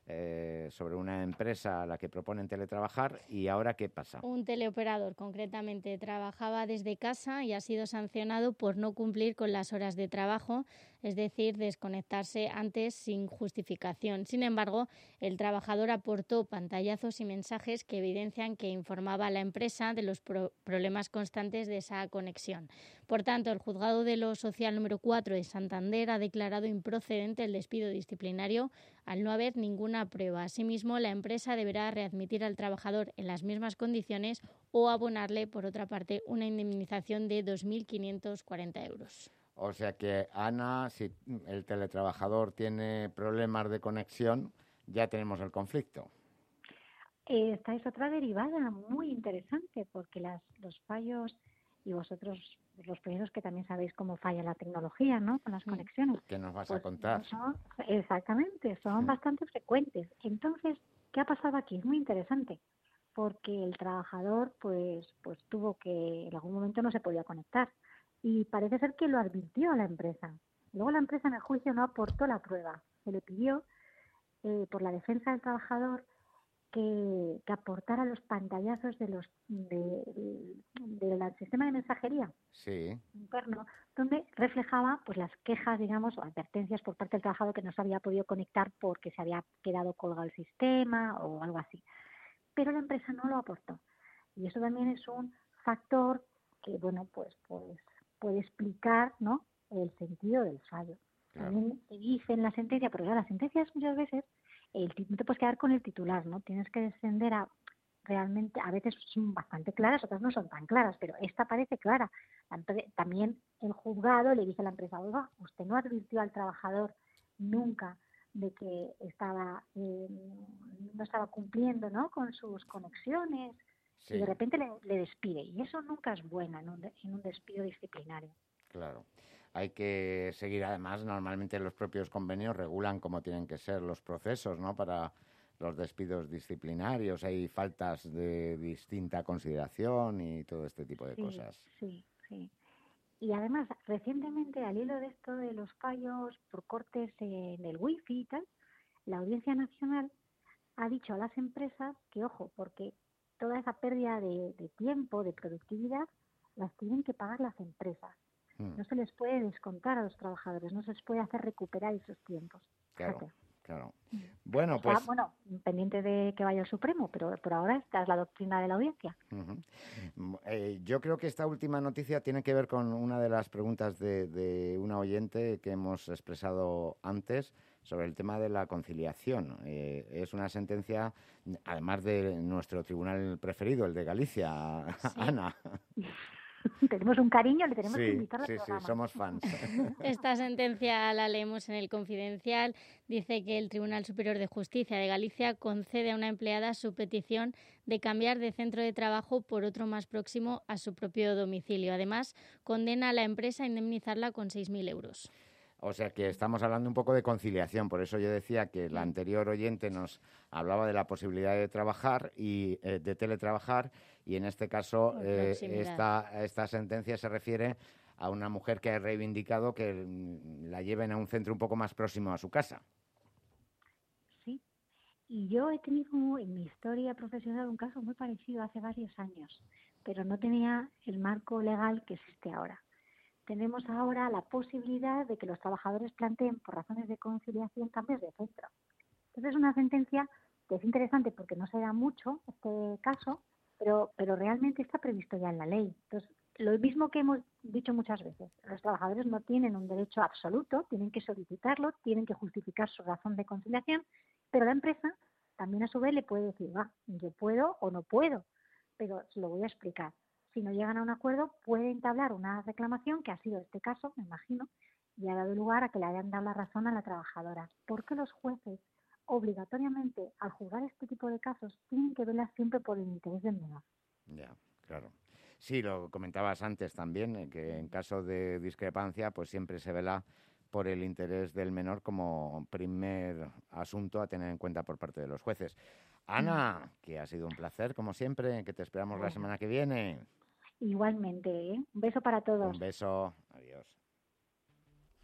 sobre una empresa a la que proponen teletrabajar, y ahora ¿qué pasa? Un teleoperador concretamente trabajaba desde casa y ha sido sancionado por no cumplir con las horas de trabajo, es decir, desconectarse antes sin justificación. Sin embargo, el trabajador aportó pantallazos y mensajes que evidencian que informaba a la empresa de los problemas constantes de esa conexión. Por tanto, el Juzgado de lo Social número 4 de Santander ha declarado improcedente el despido disciplinario al no haber ninguna prueba. Asimismo, la empresa deberá readmitir al trabajador en las mismas condiciones o abonarle, por otra parte, una indemnización de 2.540 euros. O sea que, Ana, si el teletrabajador tiene problemas de conexión, ya tenemos el conflicto. Esta es otra derivada muy interesante, porque los fallos, y vosotros, los primeros que también sabéis cómo falla la tecnología, ¿no?, con las conexiones. ¿Qué nos vas a contar? Exactamente, son bastante frecuentes. Entonces, ¿qué ha pasado aquí? Es muy interesante, porque el trabajador pues tuvo que, en algún momento no se podía conectar, y parece ser que lo advirtió a la empresa. Luego la empresa en el juicio no aportó la prueba. Se le pidió, por la defensa del trabajador, que aportara los pantallazos del sistema de mensajería interno, donde reflejaba pues las quejas, digamos, o advertencias por parte del trabajador que no se había podido conectar porque se había quedado colgado el sistema o algo así. Pero la empresa no lo aportó. Y eso también es un factor que, bueno, pues puede explicar, ¿no?, el sentido del fallo. Claro. También se dice en la sentencia, pero ya las sentencias muchas veces no te puedes quedar con el titular, ¿no? Tienes que descender a realmente, a veces son bastante claras, otras no son tan claras, pero esta parece clara. También el juzgado le dice a la empresa: oiga, usted no advirtió al trabajador nunca de que no estaba cumpliendo, ¿no?, con sus conexiones, y de repente le despide. Y eso nunca es bueno en un despido disciplinario. Claro. Hay que seguir, además, normalmente los propios convenios regulan cómo tienen que ser los procesos, ¿no?, para los despidos disciplinarios. Hay faltas de distinta consideración y todo este tipo de cosas. Sí. Y además, recientemente, al hilo de esto de los fallos por cortes en el wifi y tal, la Audiencia Nacional ha dicho a las empresas que, ojo, porque toda esa pérdida de tiempo, de productividad, las tienen que pagar las empresas. No se les puede descontar a los trabajadores, no se les puede hacer recuperar esos tiempos. Claro. Bueno, pues... pendiente de que vaya el Supremo, pero por ahora esta es la doctrina de la audiencia. Yo creo que esta última noticia tiene que ver con una de las preguntas de una oyente que hemos expresado antes sobre el tema de la conciliación. Es una sentencia, además de nuestro tribunal preferido, el de Galicia, Ana. Tenemos un cariño, le tenemos que invitar al programa. Sí, somos fans. Esta sentencia la leemos en El Confidencial. Dice que el Tribunal Superior de Justicia de Galicia concede a una empleada su petición de cambiar de centro de trabajo por otro más próximo a su propio domicilio. Además, condena a la empresa a indemnizarla con 6.000 euros. O sea que estamos hablando un poco de conciliación. Por eso yo decía que la anterior oyente nos hablaba de la posibilidad de trabajar y de teletrabajar, y en este caso esta sentencia se refiere a una mujer que ha reivindicado que la lleven a un centro un poco más próximo a su casa. Sí, y yo he tenido en mi historia profesional un caso muy parecido hace varios años, pero no tenía el marco legal que existe ahora. Tenemos ahora la posibilidad de que los trabajadores planteen, por razones de conciliación, cambios de centro. Entonces es una sentencia que es interesante porque no se da mucho este caso, pero realmente está previsto ya en la ley. Entonces, lo mismo que hemos dicho muchas veces, los trabajadores no tienen un derecho absoluto, tienen que solicitarlo, tienen que justificar su razón de conciliación, pero la empresa también a su vez le puede decir: yo puedo o no puedo, pero se lo voy a explicar. Si no llegan a un acuerdo, puede entablar una reclamación, que ha sido este caso, me imagino, y ha dado lugar a que le hayan dado la razón a la trabajadora. Porque los jueces, obligatoriamente, al juzgar este tipo de casos, tienen que velar siempre por el interés del menor. Ya, claro. Sí, lo comentabas antes también, que en caso de discrepancia, pues siempre se vela por el interés del menor como primer asunto a tener en cuenta por parte de los jueces. Ana, que ha sido un placer, como siempre, que te esperamos la semana que viene. Igualmente, ¿eh? Un beso para todos. Un beso, adiós.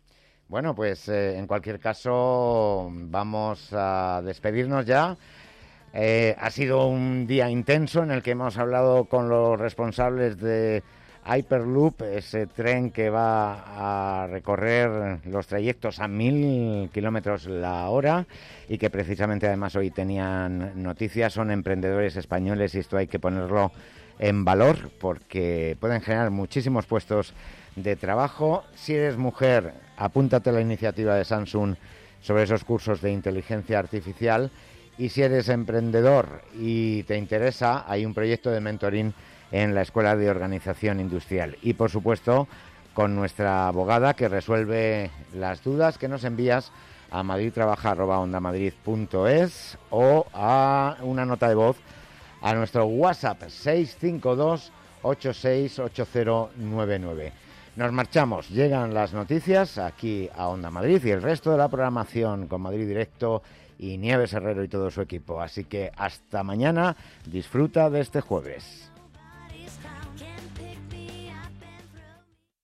Bueno, pues en cualquier caso vamos a despedirnos ya. Ha sido un día intenso en el que hemos hablado con los responsables de Hyperloop, ese tren que va a recorrer los trayectos a 1000 kilómetros la hora y que precisamente además hoy tenían noticias. Son emprendedores españoles y esto hay que ponerlo en valor porque pueden generar muchísimos puestos de trabajo. Si eres mujer, apúntate a la iniciativa de Samsung sobre esos cursos de inteligencia artificial, y si eres emprendedor y te interesa, hay un proyecto de mentoring en la Escuela de Organización Industrial. Y, por supuesto, con nuestra abogada que resuelve las dudas que nos envías a madridtrabaja@ondamadrid.es o a una nota de voz a nuestro WhatsApp 652 868099. Nos marchamos, llegan las noticias aquí a Onda Madrid y el resto de la programación con Madrid Directo y Nieves Herrero y todo su equipo. Así que hasta mañana, disfruta de este jueves.